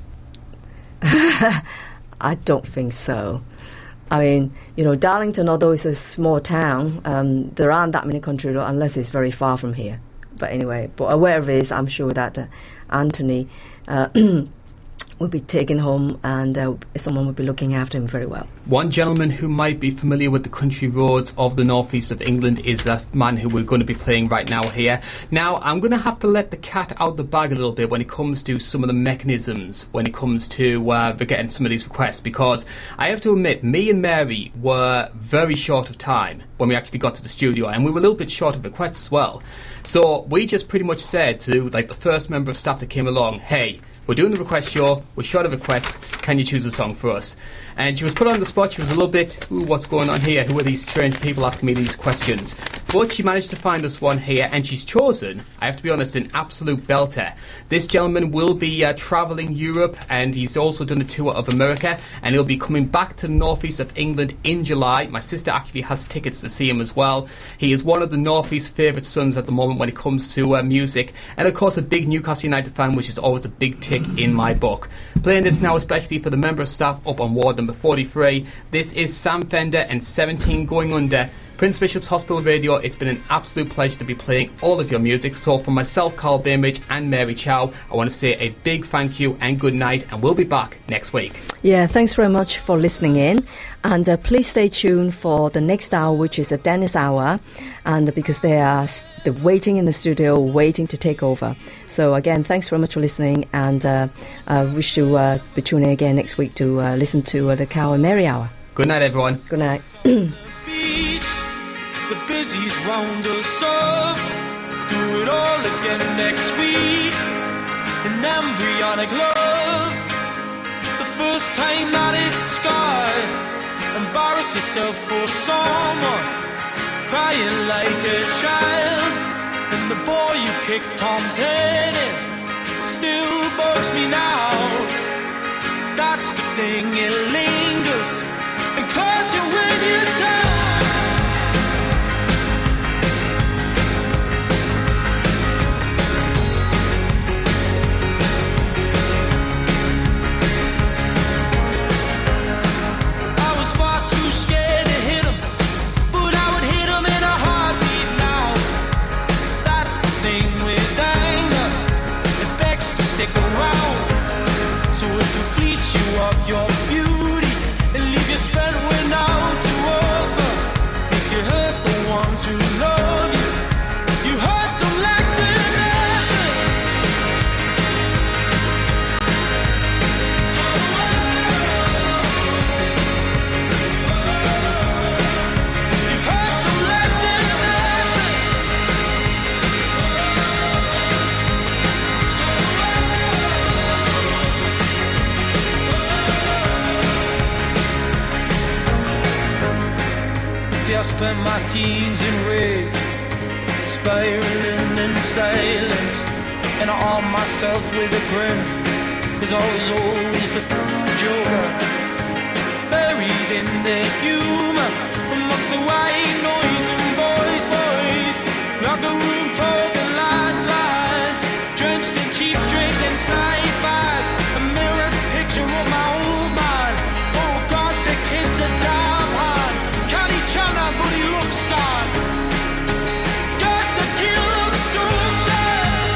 I don't think so. I mean, Darlington, although it's a small town, there aren't that many country roads unless it's very far from here. But anyway, wherever it is, I'm sure that Anthony will be taken home and someone will be looking after him very well. One gentleman who might be familiar with the country roads of the northeast of England is a man who we're going to be playing right now here. Now, I'm going to have to let the cat out the bag a little bit when it comes to some of the mechanisms, when it comes to getting some of these requests, because I have to admit, me and Mary were very short of time when we actually got to the studio, and we were a little bit short of requests as well. So we just pretty much said to the first member of staff that came along, hey, we're doing the request show, we're short of requests, can you choose a song for us? And she was put on the spot, she was a little bit, ooh, what's going on here? Who are these strange people asking me these questions? But she managed to find us one here, and she's chosen, I have to be honest, an absolute belter. This gentleman will be travelling Europe, and he's also done a tour of America, and he'll be coming back to the northeast of England in July. My sister actually has tickets to see him as well. He is one of the northeast favourite sons at the moment when it comes to music, and of course a big Newcastle United fan, which is always a big tick in my book. Playing this now especially for the member of staff up on ward number 43. This is Sam Fender and 17 Going Under. Prince Bishop's Hospital Radio, it's been an absolute pleasure to be playing all of your music. So from myself, Carl Bainbridge, and Mary Chow, I want to say a big thank you and good night, and we'll be back next week. Yeah, thanks very much for listening in, and please stay tuned for the next hour, which is the Dennis Hour, and because they're waiting in the studio, waiting to take over. So again, thanks very much for listening, and I wish you be tuning again next week to listen to the Cow and Mary Hour. Good night, everyone. Good night. The busies round us up. Do it all again next week. An embryonic love. The first time that it's scarred. Embarrass yourself for someone. Crying like a child. And the boy you kicked Tom's head in still bugs me now. That's the thing, it lingers and claws you when you're down. Of your beauty and leave you spent when out to over. my teens in rage, spiraling in silence, and I arm myself with a grin, 'cause I was always the joker, buried in the humour, amongst the white noise and boys, like the room talking lines, drenched in cheap drink and snipe bags, a mirrored picture of my old man. Oh God, the kid's a damn hand, can't he chana, but he looks sad. God, the kid looks so sad.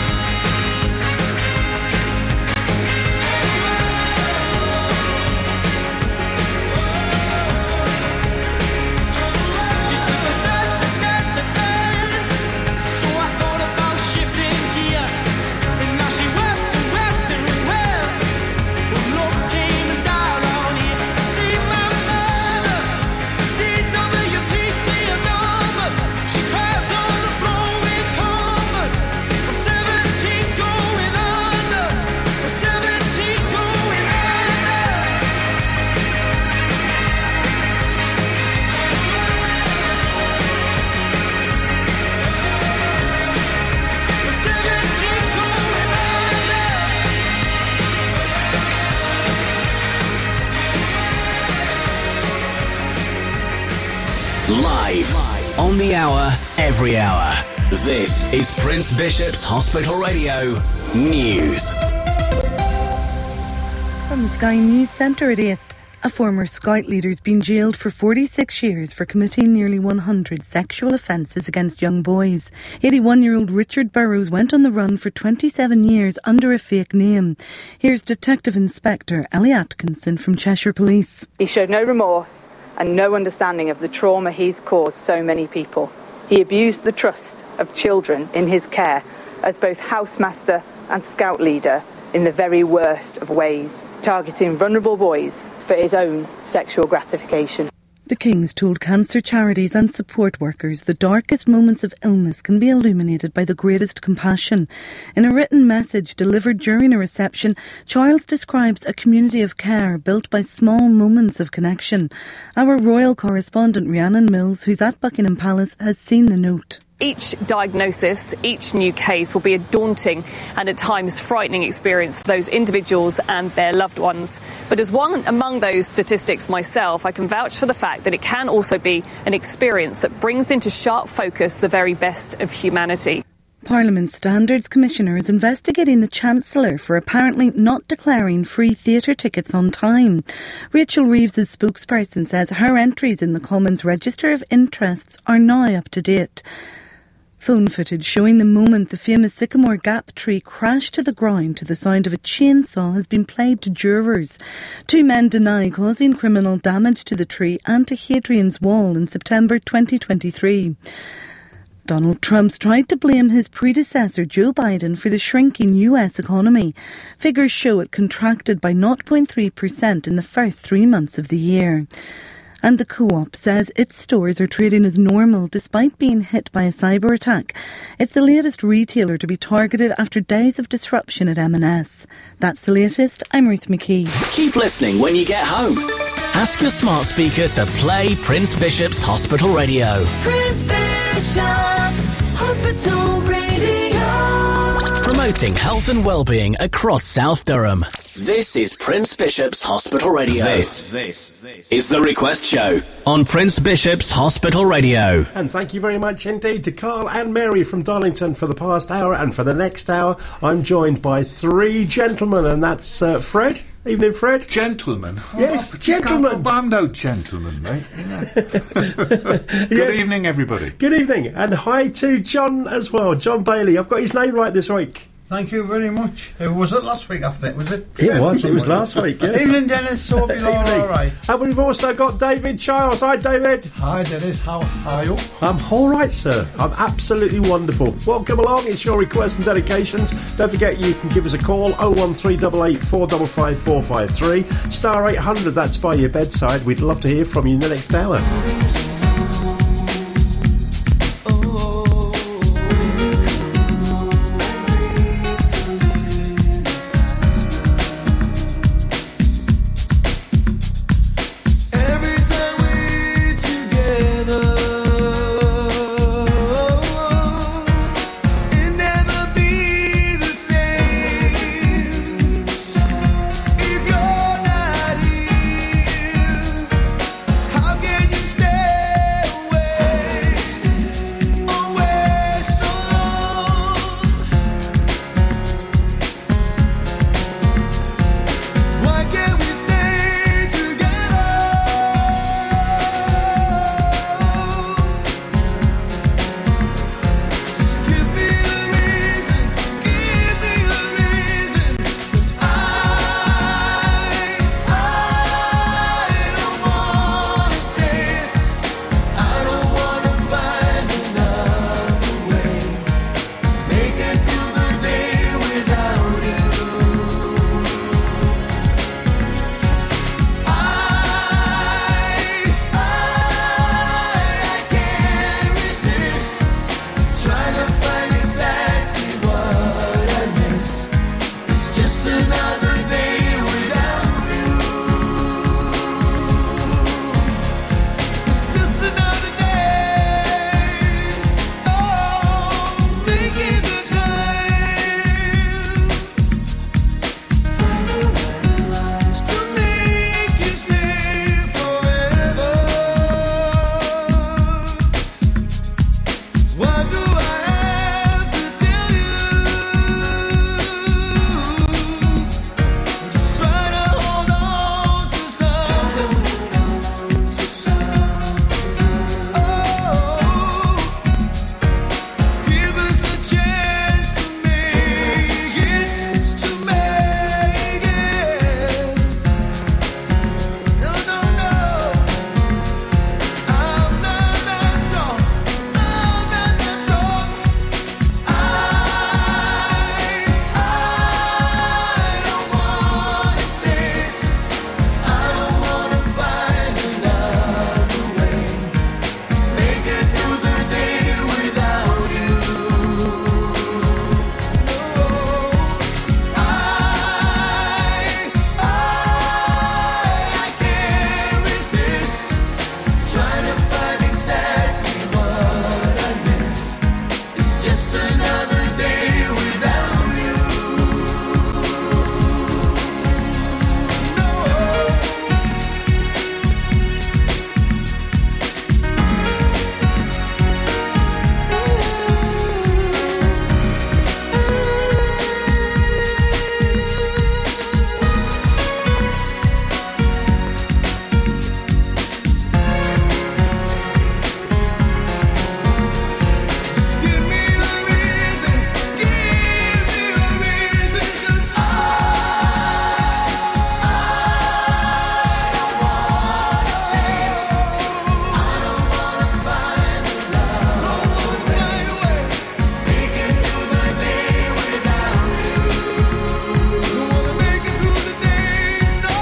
She said the dead. So I thought about shifting gear, and now she wept and wept and wept. Well, love came and died on here. See my mother, DWPC number. She cries on the floor with comfort. I'm 17 going under. I'm 17 going under. I'm 17 going under. Live on the hour, every hour. This is Prince Bishop's Hospital Radio News. From the Sky News Centre at 8, a former Scout leader's been jailed for 46 years for committing nearly 100 sexual offences against young boys. 81-year-old Richard Burrows went on the run for 27 years under a fake name. Here's Detective Inspector Ellie Atkinson from Cheshire Police. He showed no remorse and no understanding of the trauma he's caused so many people. He abused the trust of children in his care as both housemaster and scout leader in the very worst of ways, targeting vulnerable boys for his own sexual gratification. The Kings told cancer charities and support workers the darkest moments of illness can be illuminated by the greatest compassion. In a written message delivered during a reception, Charles describes a community of care built by small moments of connection. Our royal correspondent Rhiannon Mills, who's at Buckingham Palace, has seen the note. Each diagnosis, each new case will be a daunting and at times frightening experience for those individuals and their loved ones. But as one among those statistics myself, I can vouch for the fact that it can also be an experience that brings into sharp focus the very best of humanity. Parliament Standards Commissioner is investigating the Chancellor for apparently not declaring free theatre tickets on time. Rachel Reeves' spokesperson says her entries in the Commons Register of Interests are now up to date. Phone footage showing the moment the famous Sycamore Gap tree crashed to the ground to the sound of a chainsaw has been played to jurors. 2 men deny causing criminal damage to the tree and to Hadrian's Wall in September 2023. Donald Trump's tried to blame his predecessor Joe Biden for the shrinking US economy. Figures show it contracted by 0.3% in the first 3 months of the year. And the Co-op says its stores are trading as normal despite being hit by a cyber attack. It's the latest retailer to be targeted after days of disruption at M&S. That's the latest. I'm Ruth McKee. Keep listening when you get home. Ask your smart speaker to play Prince Bishop's Hospital Radio. Prince Bishop's Hospital Radio. Promoting health and well-being across South Durham. This is Prince Bishop's Hospital Radio. This is The Request Show on Prince Bishop's Hospital Radio. And thank you very much indeed to Carl and Mary from Darlington for the past hour. And for the next hour, I'm joined by 3 gentlemen, and that's Fred. Evening, Fred. Gentlemen. Yes, gentlemen. Bando gentlemen, mate. Good evening, everybody. Good evening. And hi to John as well, John Bailey. I've got his name right this week. Thank you very much. Was it last week, I think? Was it? It was last week, yes. Evening, Dennis. Hope you're all right. And we've also got David Childs. Hi, David. Hi, Dennis. How are you? I'm all right, sir. I'm absolutely wonderful. Welcome along. It's your requests and dedications. Don't forget you can give us a call, 01388 455 453, star 800, that's by your bedside. We'd love to hear from you in the next hour. Every time we're together What do I have to tell you? Just try to hold on to something. Oh, give us a chance to make it, to make it. No, no, no. I'm not that strong. I'm not that strong. I don't wanna say it. I don't wanna find another way. Make it through the day without you. I can't resist trying to find exactly what I miss. It's just another day without you. Give me a reason, 'cause I don't wanna say it. I don't wanna find another way. Make it through the day without you. Don't wanna make it through the day, no.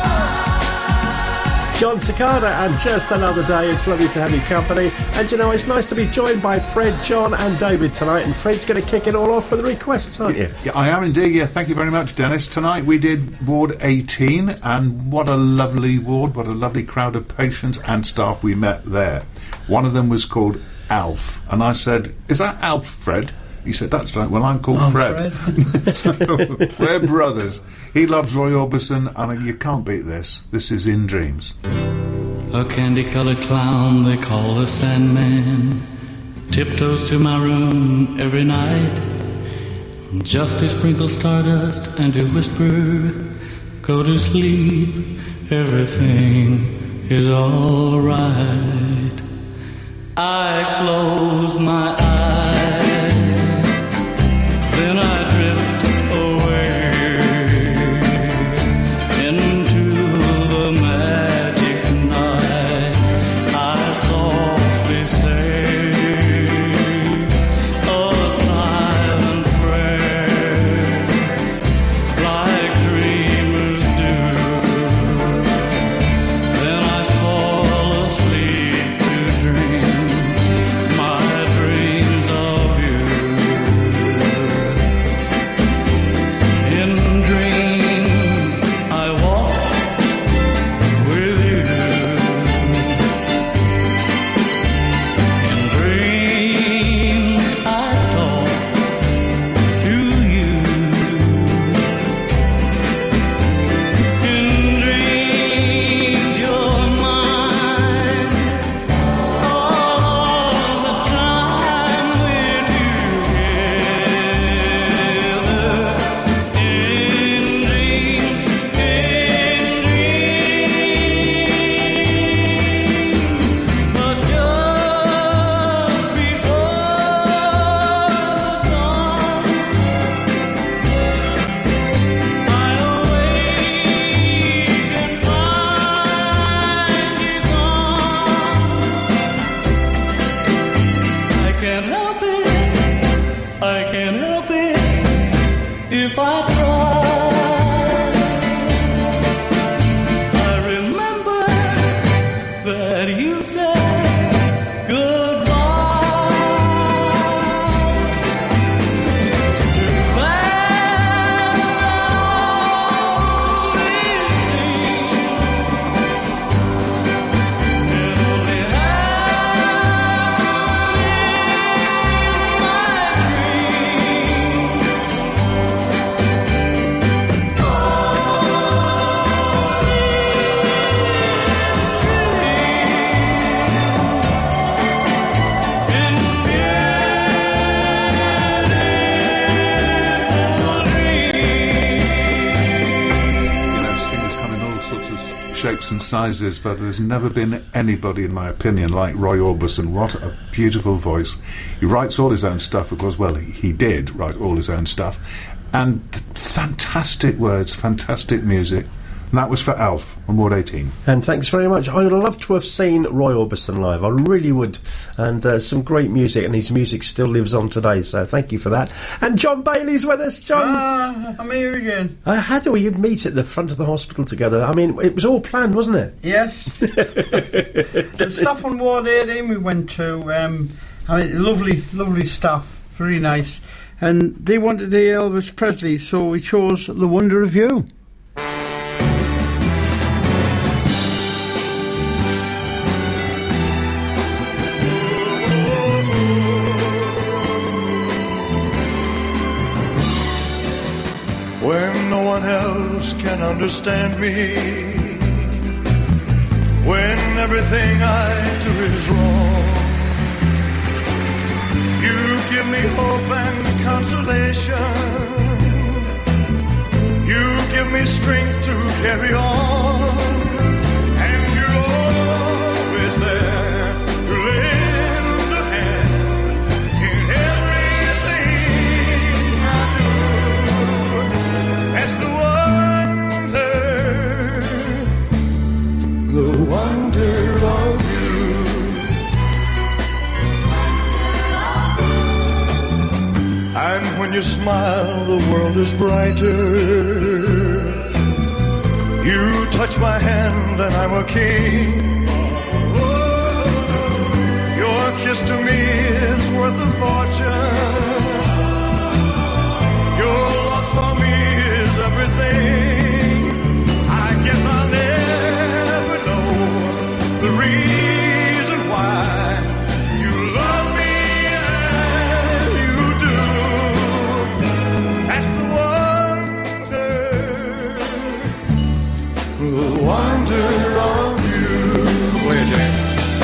John Cicada and Just Another Day. It's lovely to have your company. And you know, it's nice to be joined by Fred, John and David tonight. And Fred's going to kick it all off for the requests, aren't you? Yeah, I am indeed. Yeah, thank you very much, Dennis. Tonight we did Ward 18, and what a lovely ward, what a lovely crowd of patients and staff we met there. One of them was called Alf, and I said, "Is that Alf, Fred?" He said, "That's right. Well, I'm called Fred." So, we're brothers. He loves Roy Orbison, and you can't beat this. This is In Dreams. A candy-colored clown they call the Sandman tiptoes to my room every night just to sprinkle stardust and to whisper, "Go to sleep, everything is all right." I close my eyes, then I drift away into the magic night. I softly say a silent prayer like dreamers do. Then I fall asleep to dream my dreams of you. In dreams I walk with you. In dreams I talk to you. In dreams you're mine all the time we're together. In dreams, but just before dawn, I awake and find you gone. I can't help it, I can't help it if I try. I remember that you said goodbye. It's too bad all these things can only happen in my dreams. shapes and sizes, but there's never been anybody, in my opinion, like Roy Orbison. What a beautiful voice. He writes all his own stuff, of course. Well, he did write all his own stuff. And fantastic words, fantastic music. And that was for Alf on Ward 18. And thanks very much. I would love to have seen Roy Orbison live. I really would. And some great music, and his music still lives on today. So thank you for that. And John Bailey's with us. John, I'm here again. How do we meet at the front of the hospital together? I mean, it was all planned, wasn't it? Yes. The staff on Ward 18 we went to, lovely staff, very nice. And they wanted the Elvis Presley, so we chose The Wonder of You. When no one else can understand me, when everything I do is wrong, you give me hope and consolation, you give me strength to carry on, and you're always there to lend a hand in everything I do. That's the wonder of you. And when you smile, the world is brighter. You touch my hand and I'm a king. Your kiss to me is worth a fortune. Your love for me is everything. I guess I'll never know the reason why you love me as you do. That's the wonder of you. Play it, James.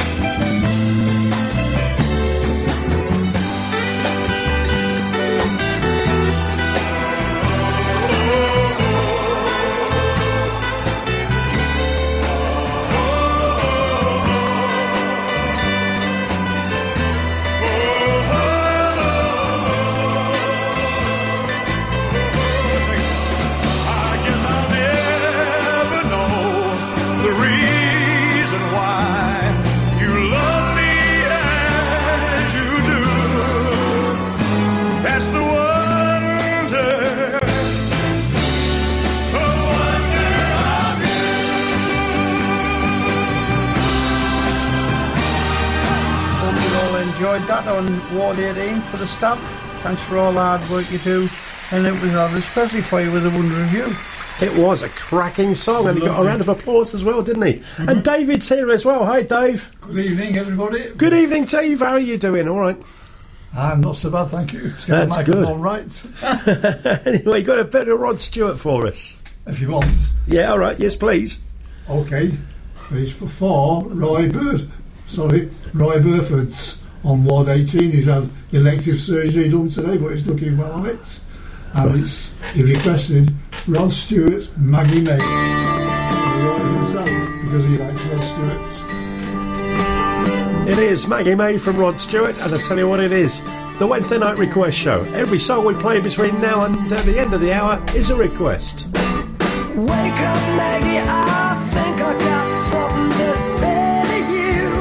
Enjoyed that on Ward 18 for the staff. Thanks for all the hard work you do. And it was Elvis Presley for you with The Wonder of You. It was a cracking song, and he got a round of applause as well, didn't he? Mm-hmm. And David's here as well. Hi, Dave. Good evening, everybody. Good evening, Dave. How are you doing? All right? I'm not so bad, thank you. Let's get That's the microphone right. Anyway, you got a bit of Rod Stewart for us. If you want. Yeah, all right. Yes, please. OK. It's for Roy Burford's on Ward 18. He's had elective surgery done today, but he's looking well on it. And he requested Rod Stewart's Maggie May. Roy himself, because he likes Rod Stewart's. It is Maggie May from Rod Stewart, and I'll tell you what it is. The Wednesday night request show. Every song we play between now and the end of the hour is a request. Wake up, Maggie, I think I got something to say to you.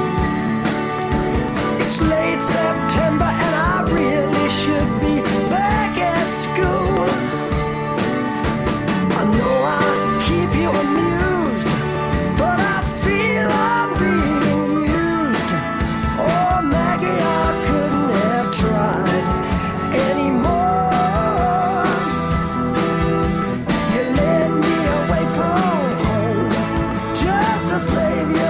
It's late September and I really should be back at school. I know I keep you amused, but I feel I'm being used. Oh, Maggie, I couldn't have tried anymore. You led me away from home just to save you.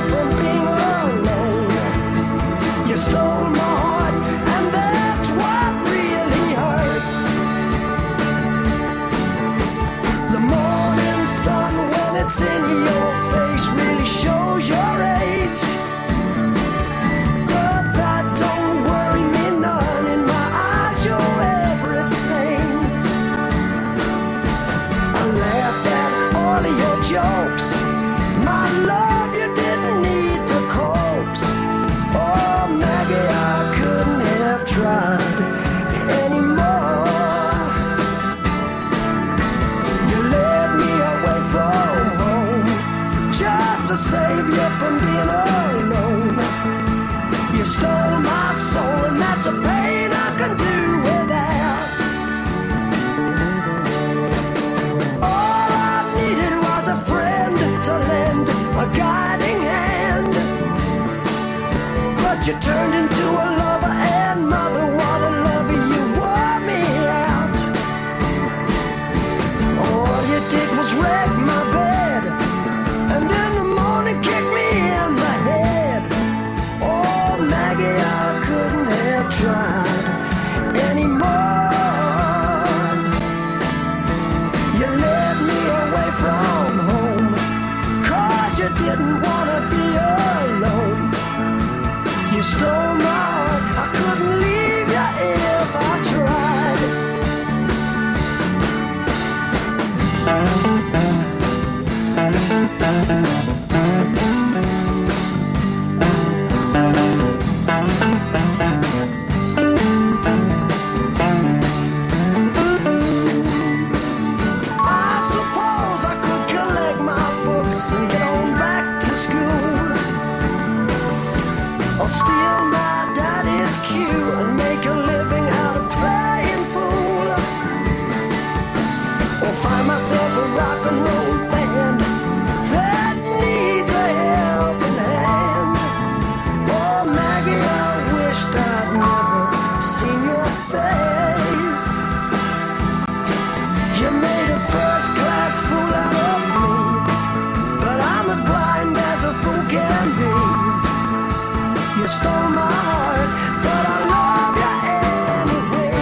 tried anymore. You led me away from home, 'cause you didn't want to be alone. You stole my heart, I couldn't leave you if I tried. I suppose I could collect my books and get on back to school, or steal my daddy's cue and make a living out of playing pool, or find myself a rock and roll band that needs a helping hand. Oh, Maggie, I wished I'd never seen your face. You made a first-class fool out of me, but I'm as blind as a fool can be. You stole my heart, but I love you anyway.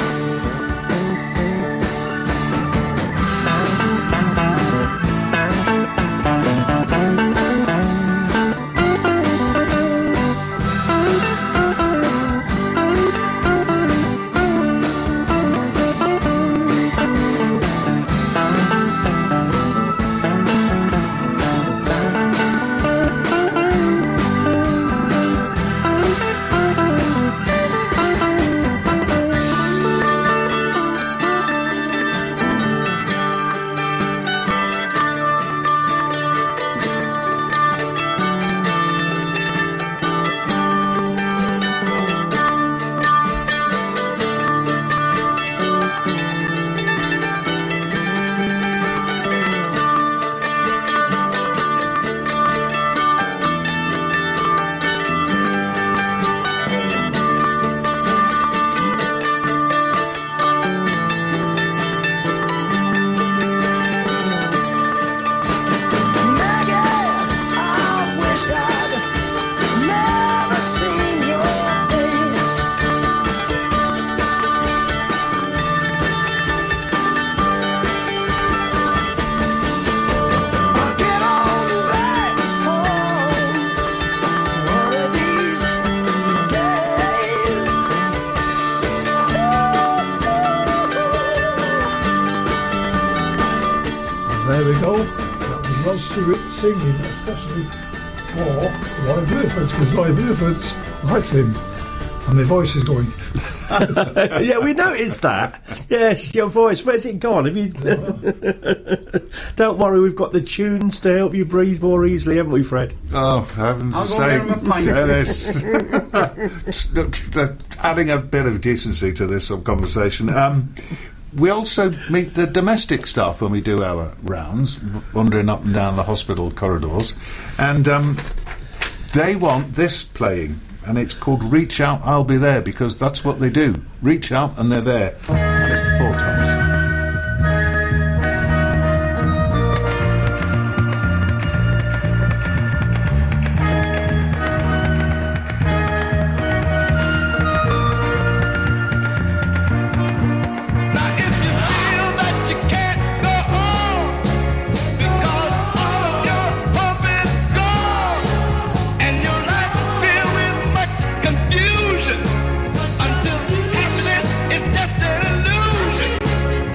There we go. That was Rod Stewart singing, especially for Roy Burford, because Roy Burford likes him. And my voice is going. Yeah, we noticed that. Yes, your voice. Where's it gone? Have you? Don't worry, we've got the tunes to help you breathe more easily, haven't we, Fred? Oh, for heaven's I'll go sake, get him a pint. Dennis. Adding a bit of decency to this conversation. We also meet the domestic staff when we do our rounds, wandering up and down the hospital corridors, and they want this playing, and it's called Reach Out, I'll Be There, because that's what they do. Reach out and they're there. And it's the Four Tops. Until happiness is just an illusion.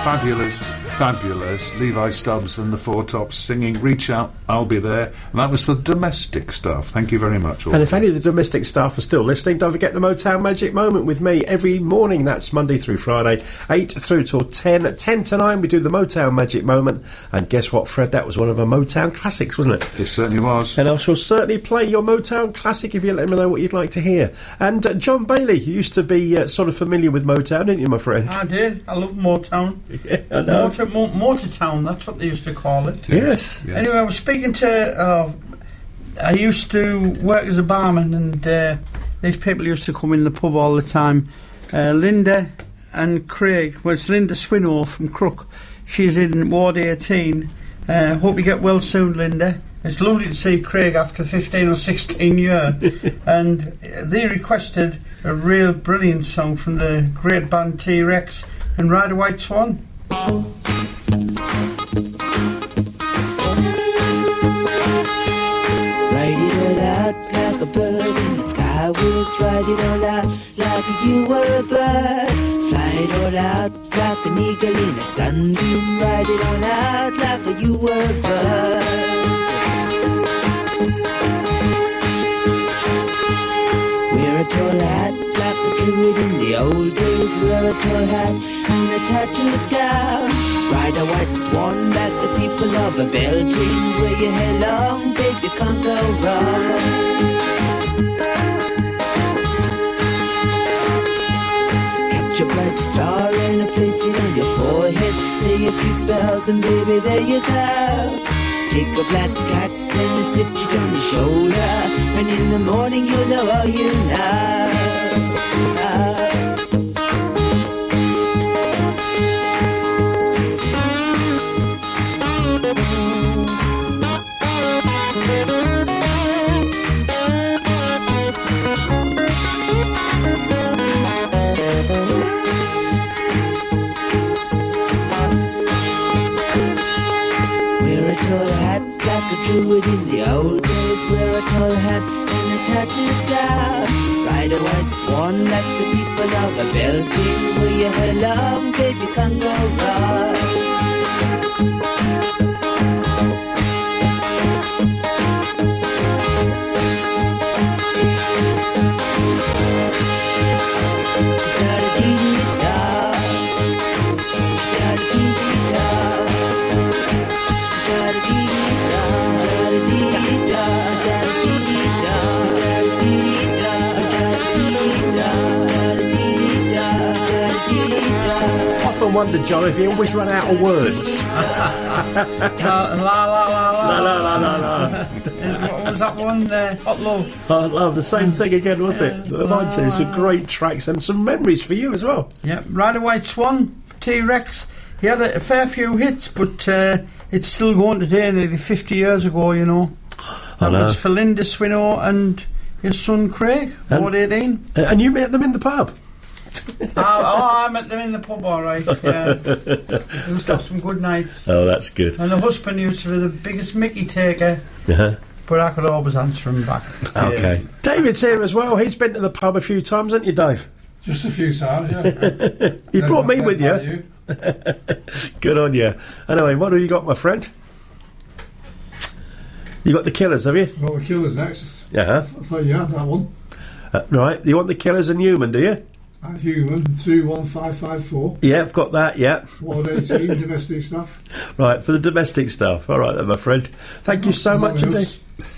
fabulous, fabulous Levi Stubbs and the Four Tops singing Reach Out, I'll Be There. And that was the domestic stuff. Thank you very much. All And if any of the domestic staff are still listening, don't forget the Motown Magic Moment with me every morning. That's Monday through Friday, 8 through till 10. At 10 to 9, we do the Motown Magic Moment. And guess what, Fred? That was one of our Motown classics, wasn't it? It certainly was. And I shall certainly play your Motown classic if you let me know what you'd like to hear. And John Bailey, you used to be sort of familiar with Motown, didn't you, my friend? I did. I love Motown. Yeah, I know. Motortown, that's what they used to call it. Yes. Anyway, I was speaking to... I used to work as a barman, and these people used to come in the pub all the time. Linda and Craig. Well, it's Linda Swinow from Crook. She's in Ward 18. Hope you get well soon, Linda. It's lovely to see Craig after 15 or 16 years. And they requested a real brilliant song from the great band T-Rex and Ride a White Swan. Ride it all out like a bird in the sky. Let's ride it all out like you were a bird. Fly it all out like an eagle in a sunbeam. Ride it all out like you were a bird. Wear a tall hat like a druid in the old days. Wear a tall hat and a tattooed gown. Ride a white swan like the people of a Belgium. Wear your hair long, babe, you can't go wrong. Catch a bright star and a place it on your forehead. Say a few spells and baby, there you go. Take a black cat and sit it on your shoulder. And in the morning you'll know all you know. Druid in the old days, wear a tall hat and a tattooed gown. Ride a white swan like the people of a Belgium. Wear your hair long, baby, you can't go wrong. I wonder, John, if you always run out of words. La la la la La la la la. What was that one? Hot Love. Hot Love, the same thing again, wasn't it? Mine too. Some great tracks and some memories for you as well. Yeah, Ride a White Swan, T-Rex. He had a fair few hits, but it's still going today, nearly 50 years ago, you know. That was for Linda Swinow and his son Craig, Ward 18. And you met them in the pub? I met them in the pub, all right. Yeah. It was got some good nights. Oh, that's good. And the husband used to be the biggest Mickey taker, but I could always answer him back. Okay. David's here as well. He's been to the pub a few times, hasn't you, Dave? Just a few times, yeah. You brought me with you. Good on you. Anyway, what have you got, my friend? You got the Killers, have you? Well, the Killers next. Yeah. I thought you had that one. Right. You want the Killers and Human, do you? Human 21554. Yeah, I've got that, yeah. Ward 18, domestic stuff. Right, for the domestic stuff. All right then, my friend. Thank you so much indeed.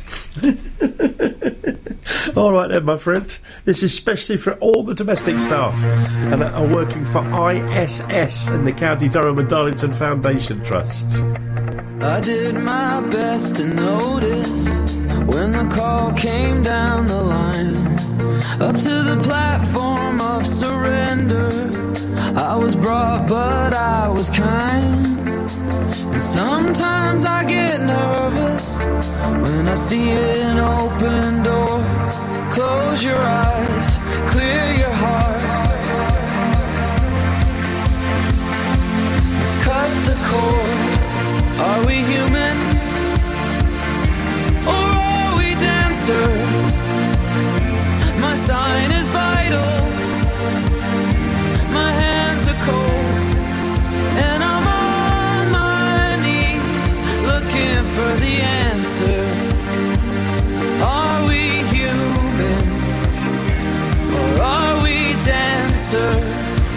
All right then, my friend. This is especially for all the domestic staff and that are working for ISS and the County Durham and Darlington Foundation Trust. I did my best to notice when the call came down the line. Up to the platform of surrender, I was brought but I was kind. And sometimes I get nervous when I see an open door. Close your eyes, clear your heart, cut the cord. Are we human or are we dancer? My sign is vital, my hands are cold, and the answer. Are we human or are we dancer?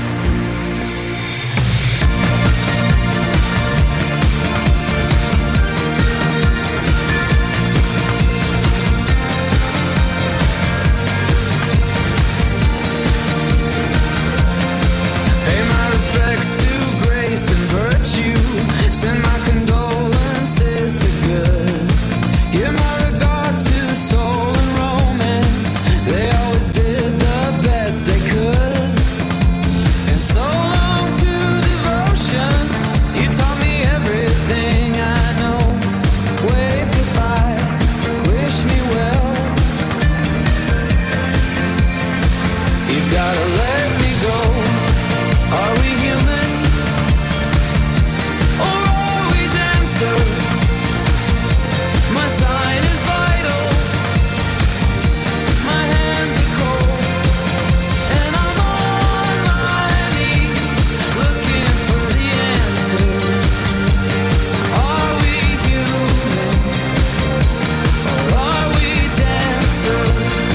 Pay my respects to grace and virtue. Send my condolences to good. Give my regards to soul and romance. They always did the best they could. And so long to devotion. You taught me everything I know. Wave goodbye, wish me well. You gotta let me go. Are we human or are we dancer? My sign is vital. My hands are cold, and I'm on my knees looking for the answer. Are we human or are we dancer?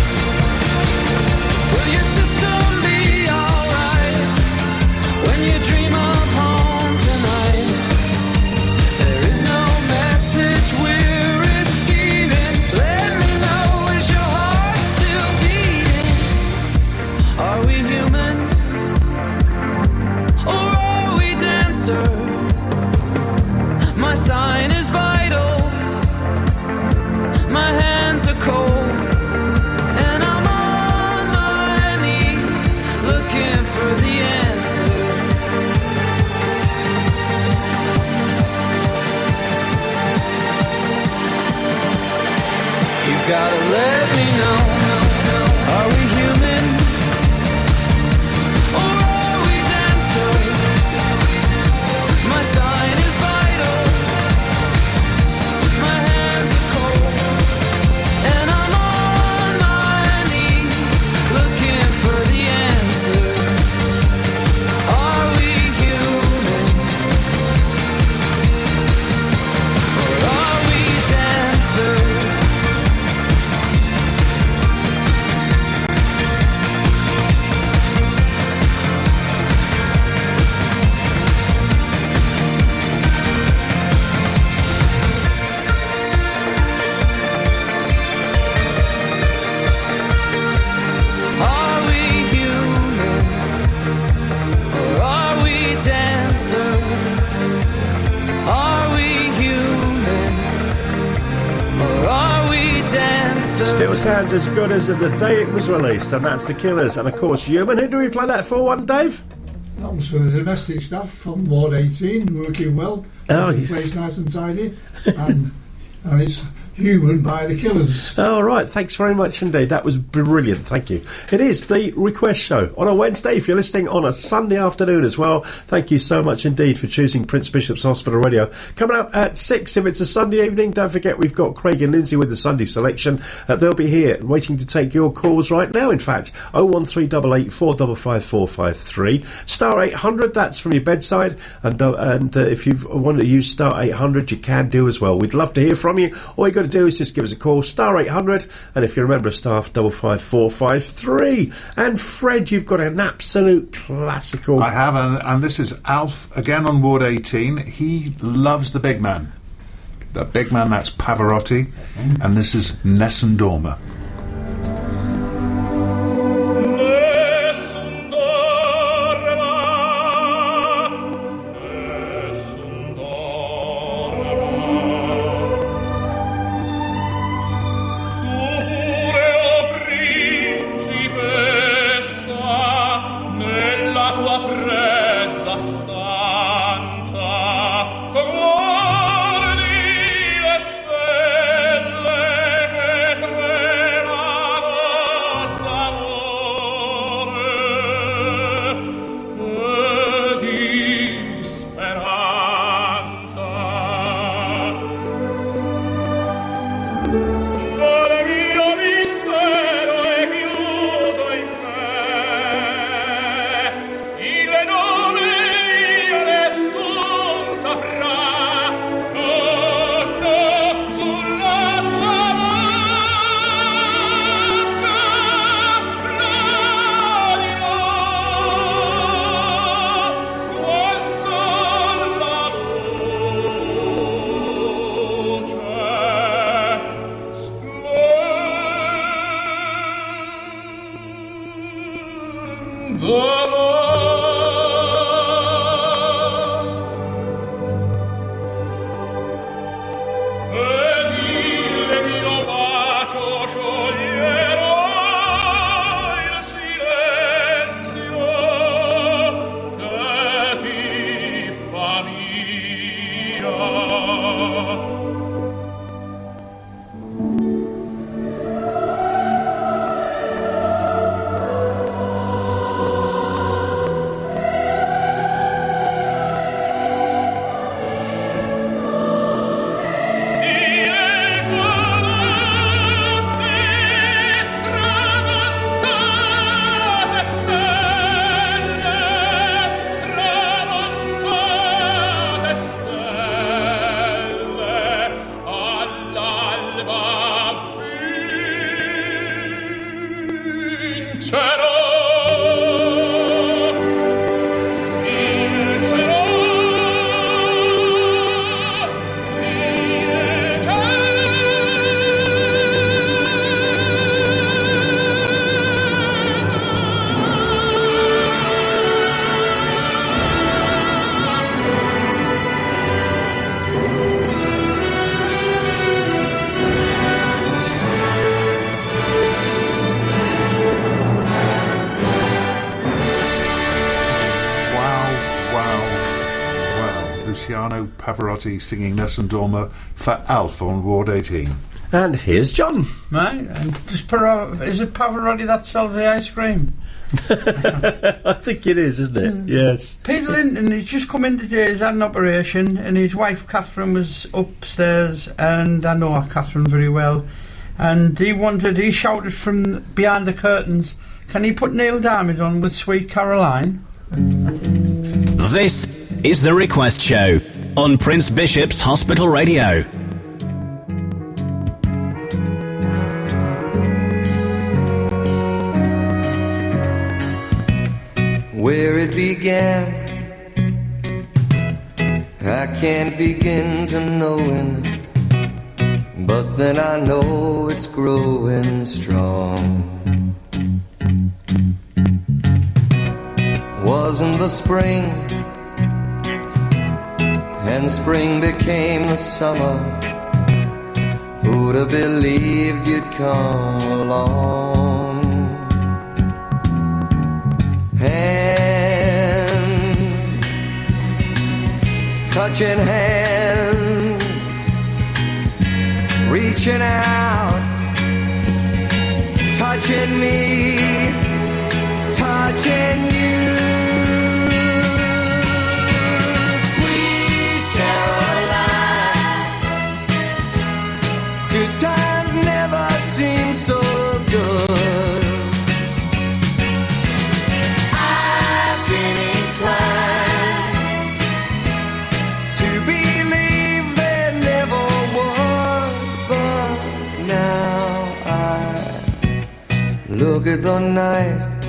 Will your system be alright when you dream of home tonight? There is no message we're receiving. Let me know, is your heart still beating? Are we human or are we dancer? My sign is vital. My hands are cold, and I'm on my knees looking for the answer. You gotta let me know. Are we human or are we dancer? My sign is vital. My hands are cold, and I'm on my knees looking for the answer. Are we human or are we dancer? Are we human or are we dancer? Are we human or are we dancer? Still sounds as good as the day it was released, and that's The Killers. And of course, Human. Who do we play that for, one, Dave? That was for the domestic staff from Ward 18, working well. Oh, the place nice and tidy, and it's Human by The Killers. All right, thanks very much indeed. That was brilliant, thank you. It is the Request Show on a Wednesday. If you're listening on a Sunday afternoon as well, thank you so much indeed for choosing Prince Bishop's Hospital Radio. Coming up at 6 if it's a Sunday evening. Don't forget we've got Craig and Lindsay with the Sunday selection. They'll be here waiting to take your calls right now. In fact, 01388 455 453 star 800. That's from your bedside, and if you want to use star 800, you can do as well. We'd love to hear from you. All you got to do is just give us a call, star 800, and if you're a member of staff, 55453. And Fred, you've got an absolute classical. I have, and this is Alf again on Ward 18. He loves the big man. The big man, that's Pavarotti, and this is Nessun Dorma. Guardi le stelle che Luciano Pavarotti singing Nessun Dorma for Alf on Ward 18. And here's John. Right, and is it Pavarotti that sells the ice cream? I think it is, isn't it? Yes. Peter Linton, he's just come in today, he's had an operation, and his wife Catherine was upstairs, and I know Catherine very well, and he shouted from behind the curtains, can he put Neil Diamond on with Sweet Caroline? This is The Request Show on Prince Bishop's Hospital Radio. Where it began, I can't begin to knowing, but then I know it's growing strong. Wasn't the spring, and spring became the summer. Who'd have believed you'd come along? Hand, touching hands, reaching out, touching me, touching you. Sweet Caroline, good times never seem so good. Look at the night,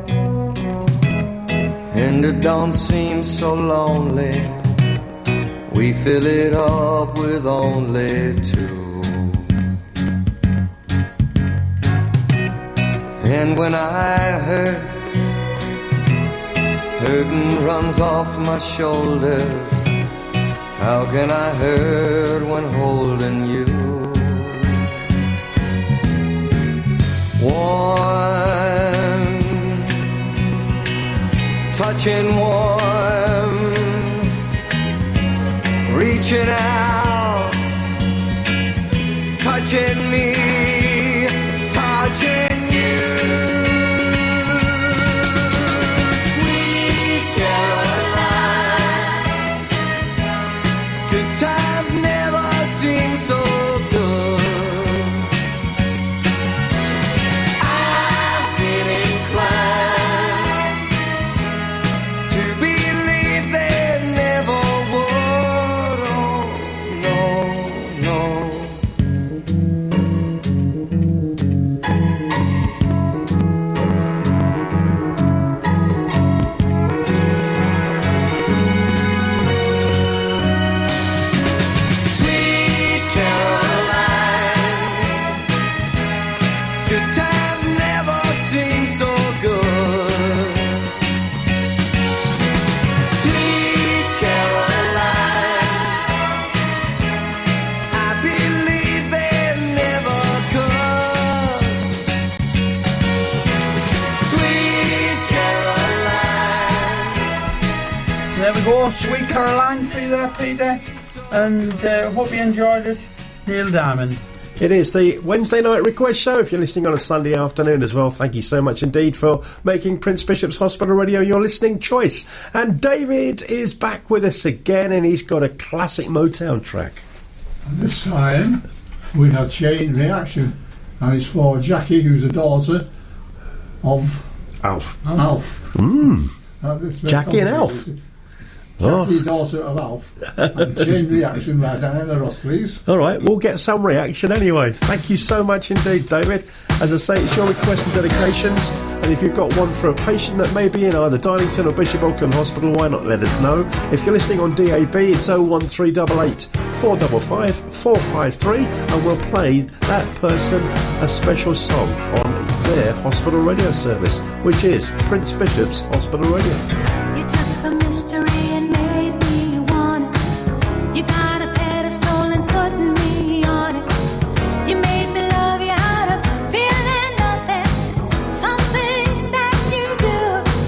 and it don't seem so lonely. We fill it up with only two. And when I hurt, hurting runs off my shoulders. How can I hurt when holding you? Warm, touching warm, reaching out, touching me, touching you. Sweet Caroline, good times never seem so good. To be go, Sweet Caroline for you there, Peter. And hope you enjoyed it. Neil Diamond. It is the Wednesday night request show. If you're listening on a Sunday afternoon as well, thank you so much indeed for making Prince Bishop's Hospital Radio your listening choice. And David is back with us again, and he's got a classic Motown track. This time we have Chain Reaction, and it's for Jackie, who's the daughter of Alf. Jackie and Alf. Jackie, daughter of Alf. And Chain Reaction by Diana Ross, please. All right, we'll get some reaction anyway. Thank you so much indeed, David. As I say, it's your request and dedications, and if you've got one for a patient that may be in either Darlington or Bishop Auckland Hospital, why not let us know? If you're listening on DAB, it's 01388 455 453, and we'll play that person a special song on their hospital radio service, which is Prince Bishop's Hospital Radio. You took a mystery and made me want it. You got a pedestal and put me on it. You made me love you out of feeling nothing, something that you do.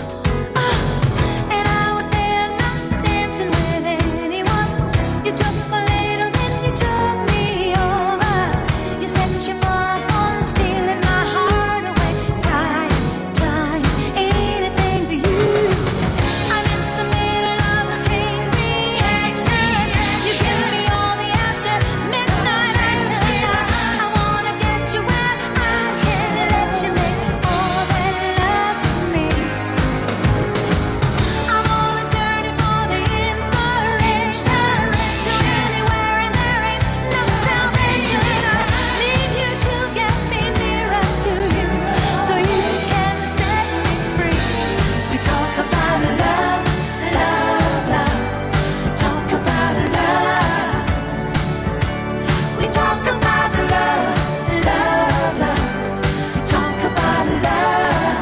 And I was there not dancing with anyone. You took a little, then you took me over. You set your mark on stealing my heart away. Trying anything for you. I'm in the middle of a chain reaction. You give me all the after midnight action. I wanna get you where I can let you make all that love to me. I'm on a journey for the inspiration to anywhere, and there ain't no salvation. I need you to get me nearer to you so you can set me free. We talk about love, love, love. We talk about love. We talk about love, love, love. We talk about love.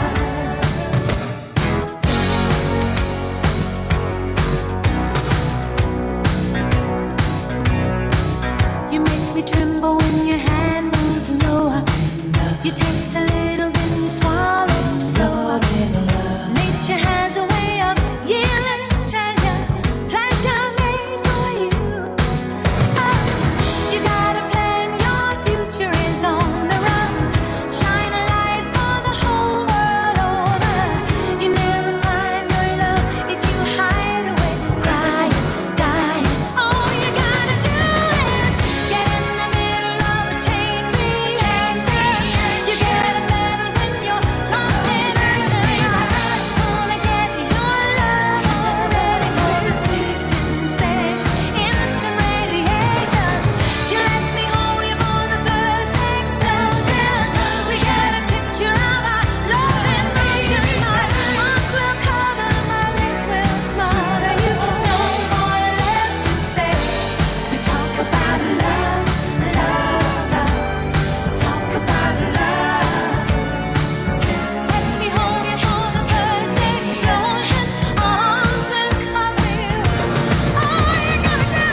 You make me tremble when your hand moves lower. You taste a little, then you swallow slower. Nature has a way of yielding treasure, pleasure made for you. You got a plan, your future is on the run. Shine a light for the whole world over. You never find your love if you hide away, crying, dying. All you gotta do is get in the middle of a chain reaction. You get a medal when you're lost in action. I wanna get your love, ready for a sweet sensation, instant radiation. You let me hold you for the first explosion. We get a picture of our love in motion. My arms will cover, my lips will smother you. No more left to say. We talk about love, love, love. Talk about love. Let me hold you for the first explosion. Arms will cover you. All you gotta do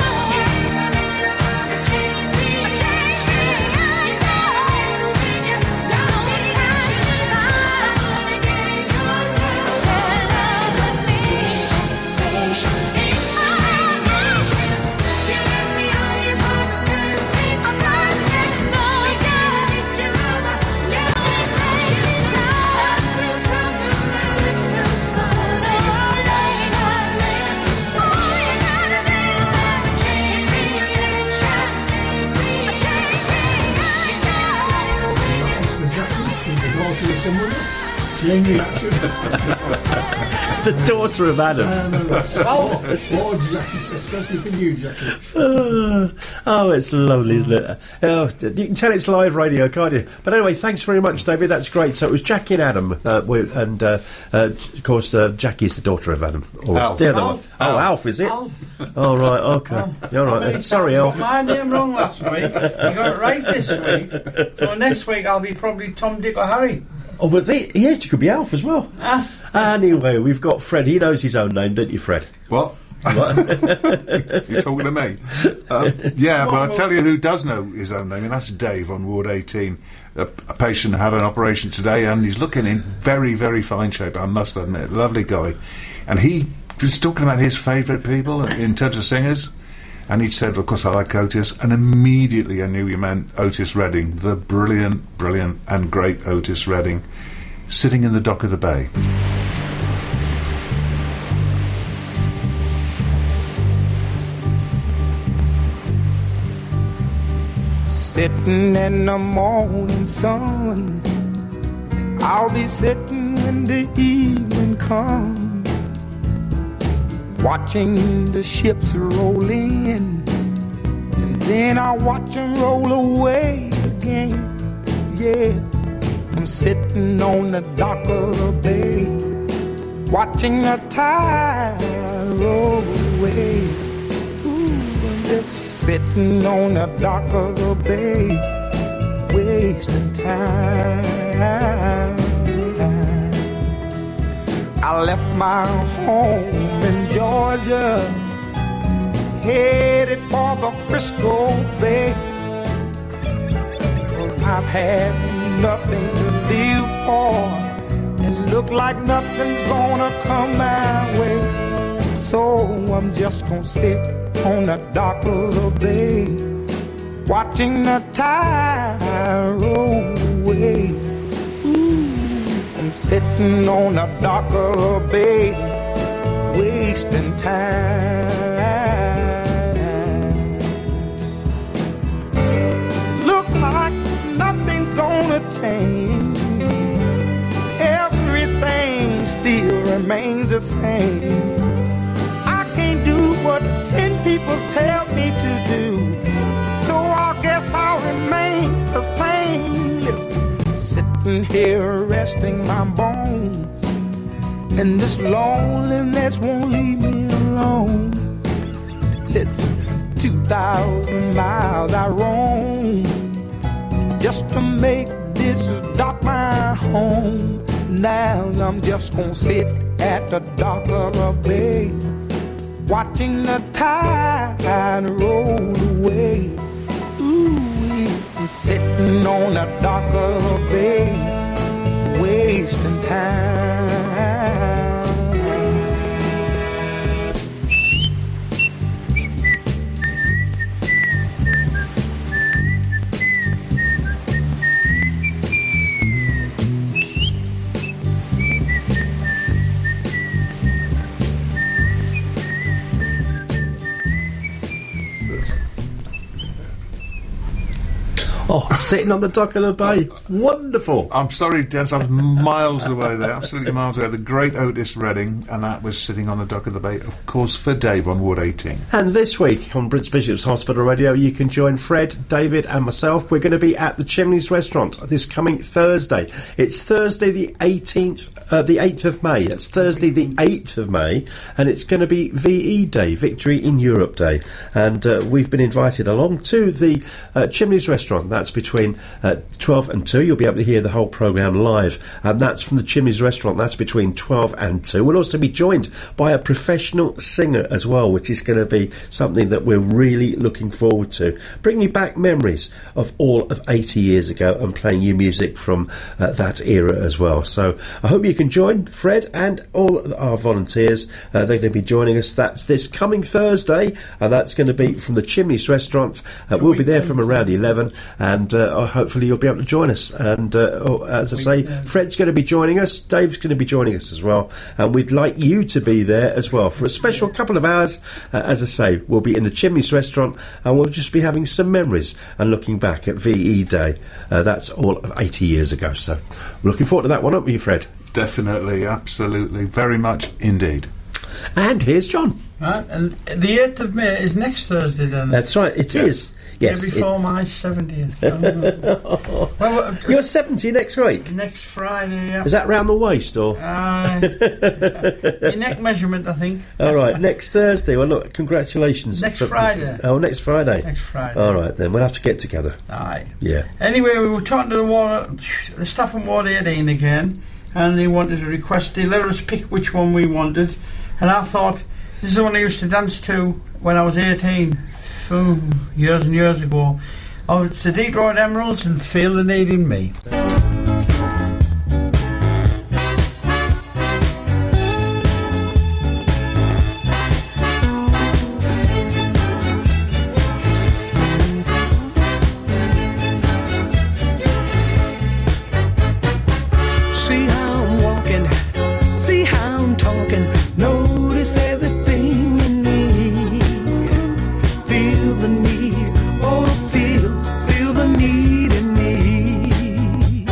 For Jackie, who's the daughter of someone. Chain Reaction. It's the daughter of Adam. Diana Ross. Oh, Jackie, especially for you, Jackie. Oh, it's lovely, isn't it? Oh, you can tell it's live radio, can't you? But anyway, thanks very much, David. That's great. So it was Jackie and Adam, and of course, Jackie's the daughter of Adam. Or Alf. the other one. Alf. Oh, Alf, is it? Alf. Oh, right, okay. You're right. Sorry, You Alf. got my name wrong last week. You got it right this week. So next week I'll be probably Tom, Dick or Harry. Oh, but yes, you could be Alf as well. Anyway, we've got Fred. He knows his own name, don't you, Fred? What? You're talking to me? Yeah, but I'll tell you who does know his own name, and that's Dave on Ward 18. A patient had an operation today, and he's looking in very, very fine shape, I must admit. Lovely guy. And he was talking about his favourite people in terms of singers, and he said, of course, I like Otis, and immediately I knew you meant Otis Redding, the brilliant and great Otis Redding, sitting in the dock of the bay. Sitting in the morning sun, I'll be sitting when the evening comes, watching the ships roll in, and then I'll watch them roll away again. Yeah, I'm sitting on the dock of the bay, watching the tide roll away. Just sitting on the dock of the bay, wasting time. I left my home in Georgia, headed for the Frisco Bay, 'cause I've had nothing to live for, and look like nothing's gonna come my way. So I'm just gonna sit on the dock of the bay, watching the tide roll away. I'm sitting on the dock of the bay, wasting time. Look like nothing's gonna change, everything still remains the same. I can't do what 10 people tell me to do, so I guess I'll remain the same. Listen, sitting here resting my bones, and this loneliness won't leave me alone. Listen, 2,000 miles I roam just to make this dock my home. Now I'm just gonna sit at the dock of the bay, watching the tide roll away. Ooh, I'm sitting on the dock of the bay, wasting time. Oh, sitting on the dock of the bay. Wonderful. I'm sorry, Dennis, I was miles away there, absolutely miles away. The great Otis Redding, and that was sitting on the dock of the bay, of course, for Dave on Ward 18. And this week on Prince Bishop's Hospital Radio, you can join Fred, David and myself. We're going to be at the Chimneys Restaurant this coming Thursday. It's Thursday the 8th of May. It's Thursday the 8th of May, and it's going to be VE Day, Victory in Europe Day. And we've been invited along to the Chimneys Restaurant. That's between 12 and 2. You'll be able to hear the whole programme live, and that's from the Chimneys Restaurant. That's between 12 and 2. We'll also be joined by a professional singer as well, which is going to be something that we're really looking forward to, bringing back memories of all of 80 years ago and playing you music from that era as well. So I hope you can join Fred and all of our volunteers. They're going to be joining us. That's this coming Thursday, and that's going to be from the Chimneys Restaurant. We'll be there from around 11, and hopefully you'll be able to join us. And as I say, Fred's going to be joining us, Dave's going to be joining us as well, and we'd like you to be there as well for a special couple of hours. As I say, we'll be in the Chimneys Restaurant, and we'll just be having some memories and looking back at VE Day. That's all of 80 years ago, so we're looking forward to that one, aren't we, Fred? Definitely, absolutely, very much indeed. And here's John. Right, and the 8th of May is next Thursday, then. That's right, it is. Yes, before my 70th. Well, you're 70 next week? Next Friday, yeah. Is that round the waist, or? Your neck measurement, I think. All right, next Thursday. Well, look, congratulations. Next Friday. Oh, next Friday. Next Friday. All right, then. We'll have to get together. Aye. Yeah. Anyway, we were talking to the staff from Ward 18 again, and they wanted to request, they let us pick which one we wanted, and I thought, this is the one I used to dance to when I was 18. Years and years ago. Oh, it's the Detroit Emeralds and Feel the Need in Me. See how I'm walking, see how I'm talking. Notice everything in me. Feel the need, oh feel the need in me.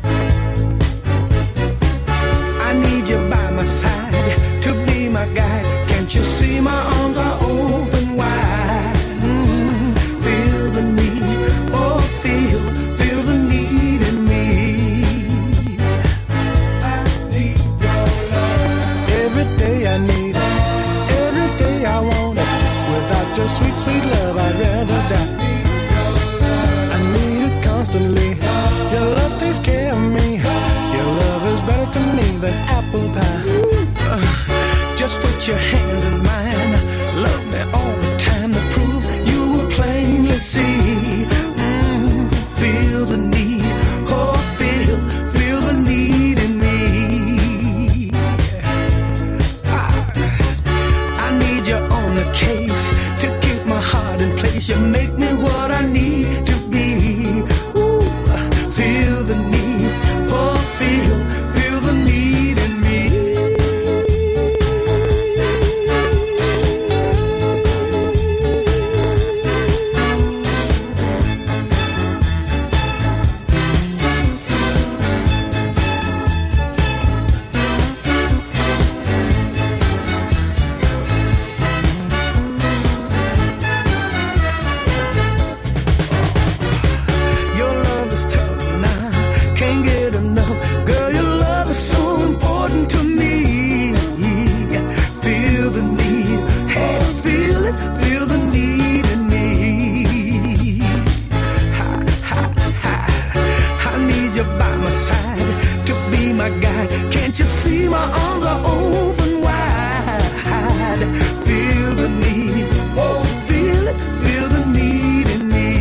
I need you by my side to be my guide. Can't you see my arms are open wide? Feel the need, oh feel the need in me. I need your love. Every day I need it, every day I want it. Without your sweet, sweet love I'd rather die. I need it constantly. Your love takes care of me. Your love is better to me than apple pie. Just put your hand in mine. Love me all the time to prove you will plainly see. Feel the need, oh feel the need in me. I need you on the case to keep my heart in place. You make me what I need to be. Ooh, feel the need, oh feel the need in me. Your love is tough and I can't get enough. Girl, your love is so important to me. Feel the need, hey, feel it, feel the need in me. I need you by my side to be my guide. Can't you see my arms are open wide? Feel the need, oh feel it, feel the need in me.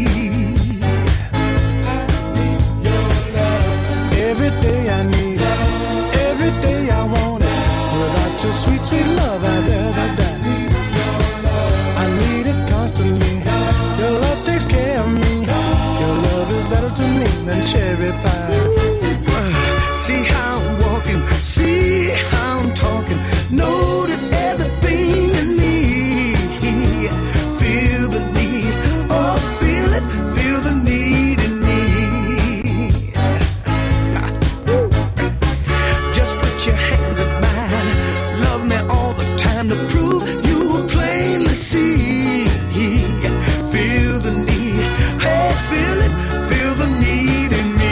Every day I need it, every day I want it. Without your sweet, sweet love I'd rather die. I need it constantly. Your love takes care of me. Your love is better to me than cherry pie. See how I'm walking, see how I'm talking. Notice everything in me. Feel the need, oh feel it, feel the need in me. Just put your hands in mine. Love me all the time to prove you will plainly see. Feel the need, hey, feel it, feel the need in me.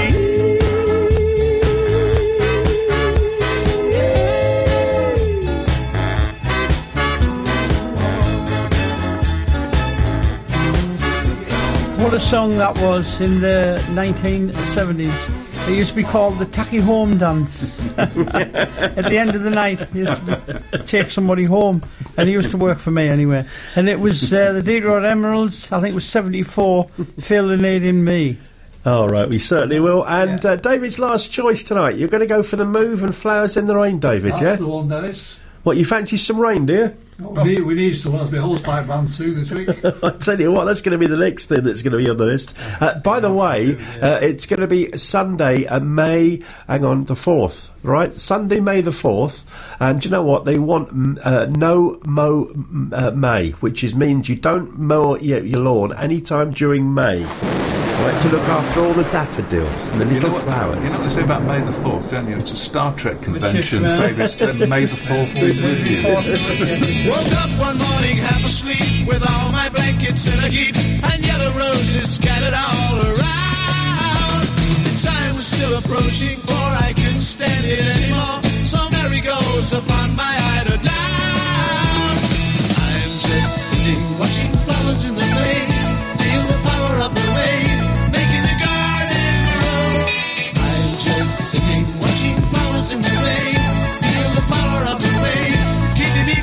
What a song that was in the 1970s. It used to be called the Tacky Home Dance. At the end of the night, he used to take somebody home, and he used to work for me anyway. And it was the Detroit Emeralds, I think it was 74, Feel the Need in Me. All right, we certainly will. And David's last choice tonight. You're going to go for the Move and Flowers in the Rain, David, That's yeah? the one, Dennis. What, you fancy some reindeer? We need someone that's been hosepipe band too this week. I tell you what, that's going to be the next thing that's going to be on the list. By the way, it's going to be Sunday, May, hang on, the 4th, right? Sunday, May the 4th. And do you know what? They want no mow May, which means you don't mow your lawn any time during May. Right, to look after all the daffodils and the little flowers. You know what they say about May the 4th, don't you? It's a Star Trek convention. Favourites, May the 4th be with you. Woke up one morning half asleep with all my blankets in a heap and yellow roses scattered all around. The time was still approaching for I couldn't stand it anymore. So Mary goes upon my eider down. I'm just sitting watching flowers in the rain. Feel the power of the rain making the garden grow. I'm just sitting watching flowers in the rain. Feel the power of the rain keeping me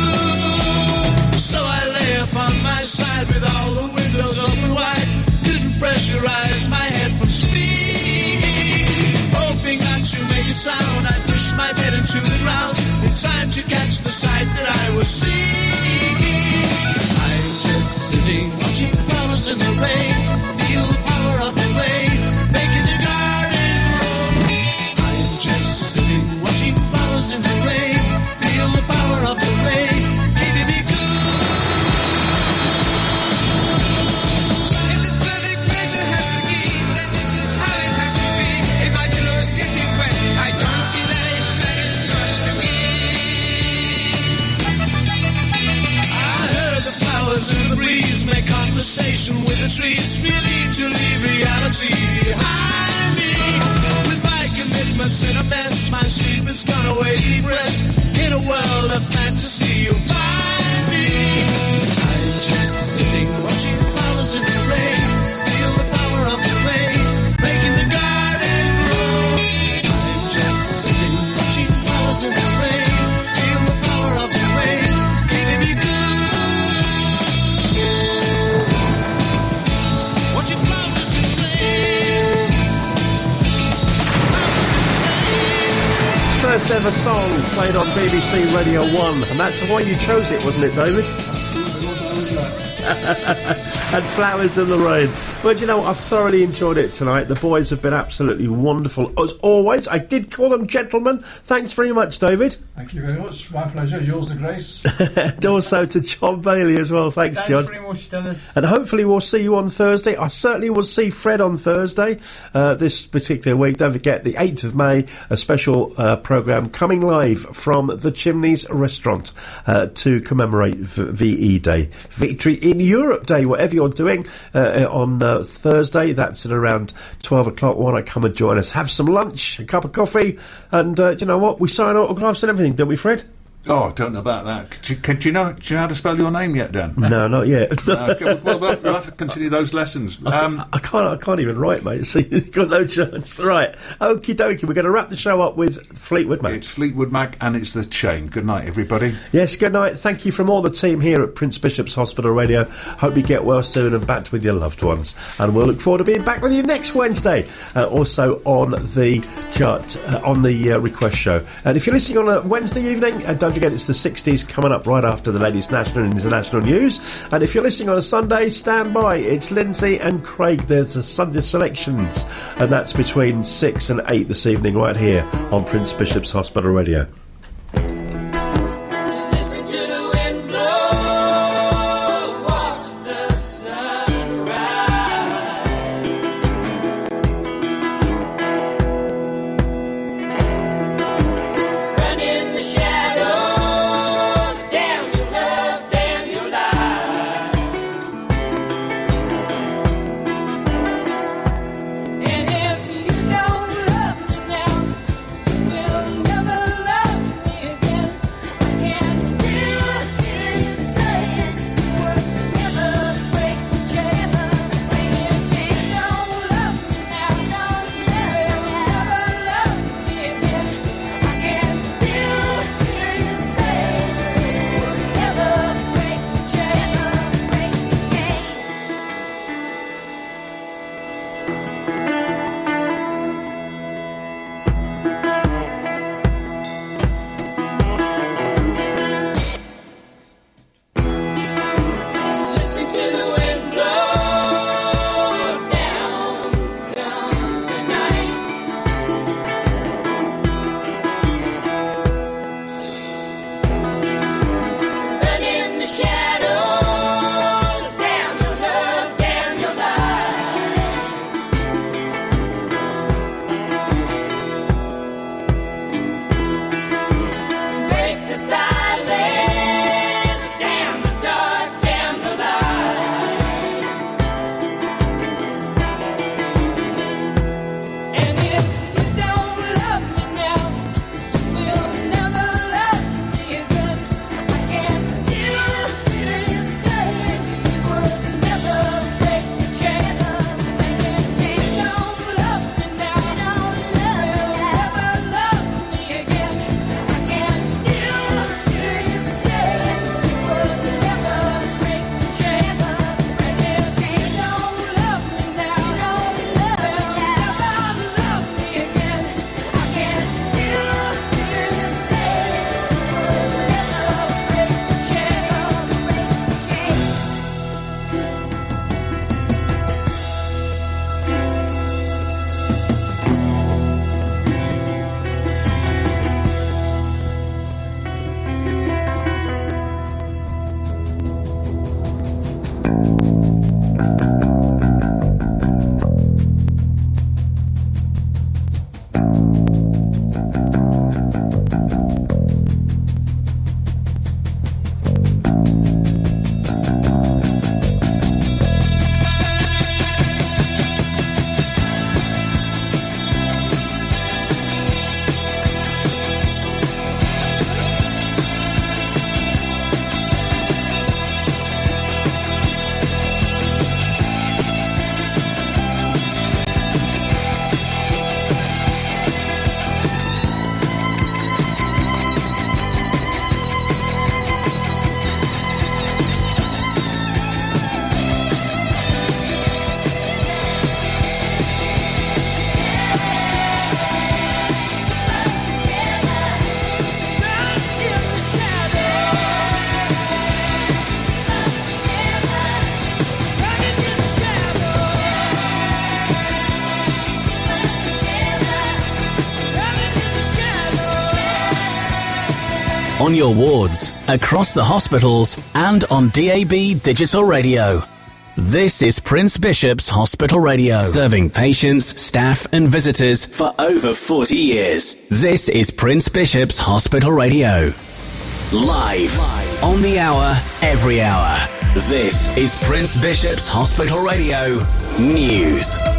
cool. So I lay upon my side with all the windows open wide. Couldn't pressurize my head from speaking. Hoping not to make a sound, I pushed my head into the ground in time to catch the sight that I was seeking. I'm just sitting watching flowers in the rain. Feel the power of the rain making the garden grow. I'm trees, really to leave reality behind me. With my commitments in a mess, my sleep has gone away. Rest in a world of fantasy, you'll find me. I'm just sitting, watching flowers in the rain. Feel the power of the rain, making the garden grow. I'm just sitting, watching flowers in the rain. Feel the power of the rain, keeping me good. Watching flowers in the rain. First ever song played on BBC Radio 1, and that's why you chose it, wasn't it, David? And Flowers in the Rain. Well, do you know, I've thoroughly enjoyed it tonight. The boys have been absolutely wonderful, as always. I did call them gentlemen. Thanks very much, David. Thank you very much. My pleasure. Yours, the Grace. And also to John Bailey as well. Thanks, John. Thanks very much, Dennis. And hopefully we'll see you on Thursday. I certainly will see Fred on Thursday this particular week. Don't forget, the 8th of May, a special programme coming live from the Chimneys restaurant to commemorate VE Day. Victory in Europe Day, whatever you're doing on Thursday. That's at around 12 o'clock. Why not come and join us? Have some lunch, a cup of coffee, and you know what? We sign autographs and everything, don't we, Fred? Oh, I don't know about that. Do you know how to spell your name yet, Dan? No, not yet. Well, we'll have to continue those lessons. I can't even write, mate. So you've got no chance. Right. Okie dokie. We're going to wrap the show up with Fleetwood Mac. It's Fleetwood Mac and it's The Chain. Good night, everybody. Yes, good night. Thank you from all the team here at Prince Bishop's Hospital Radio. Hope you get well soon and back with your loved ones. And we'll look forward to being back with you next Wednesday. Also on the chart, on the request show. And if you're listening on a Wednesday evening, don't forget it's the 60s coming up right after the latest national and international news. And if you're listening on a Sunday, stand by. It's Lindsay and Craig. There's a Sunday selections. And that's between 6 and 8 this evening right here on Prince Bishop's Hospital Radio. Listen to the wind blow, watch the sun rise. Run in the shadows, damn your love, damn your life. And if you don't love me now, we'll never love on your wards, across the hospitals, and on DAB digital radio. This is Prince Bishop's Hospital Radio, serving patients, staff and visitors for over 40 years. This is Prince Bishop's Hospital Radio. Live, on the hour, every hour. This is Prince Bishop's Hospital Radio News.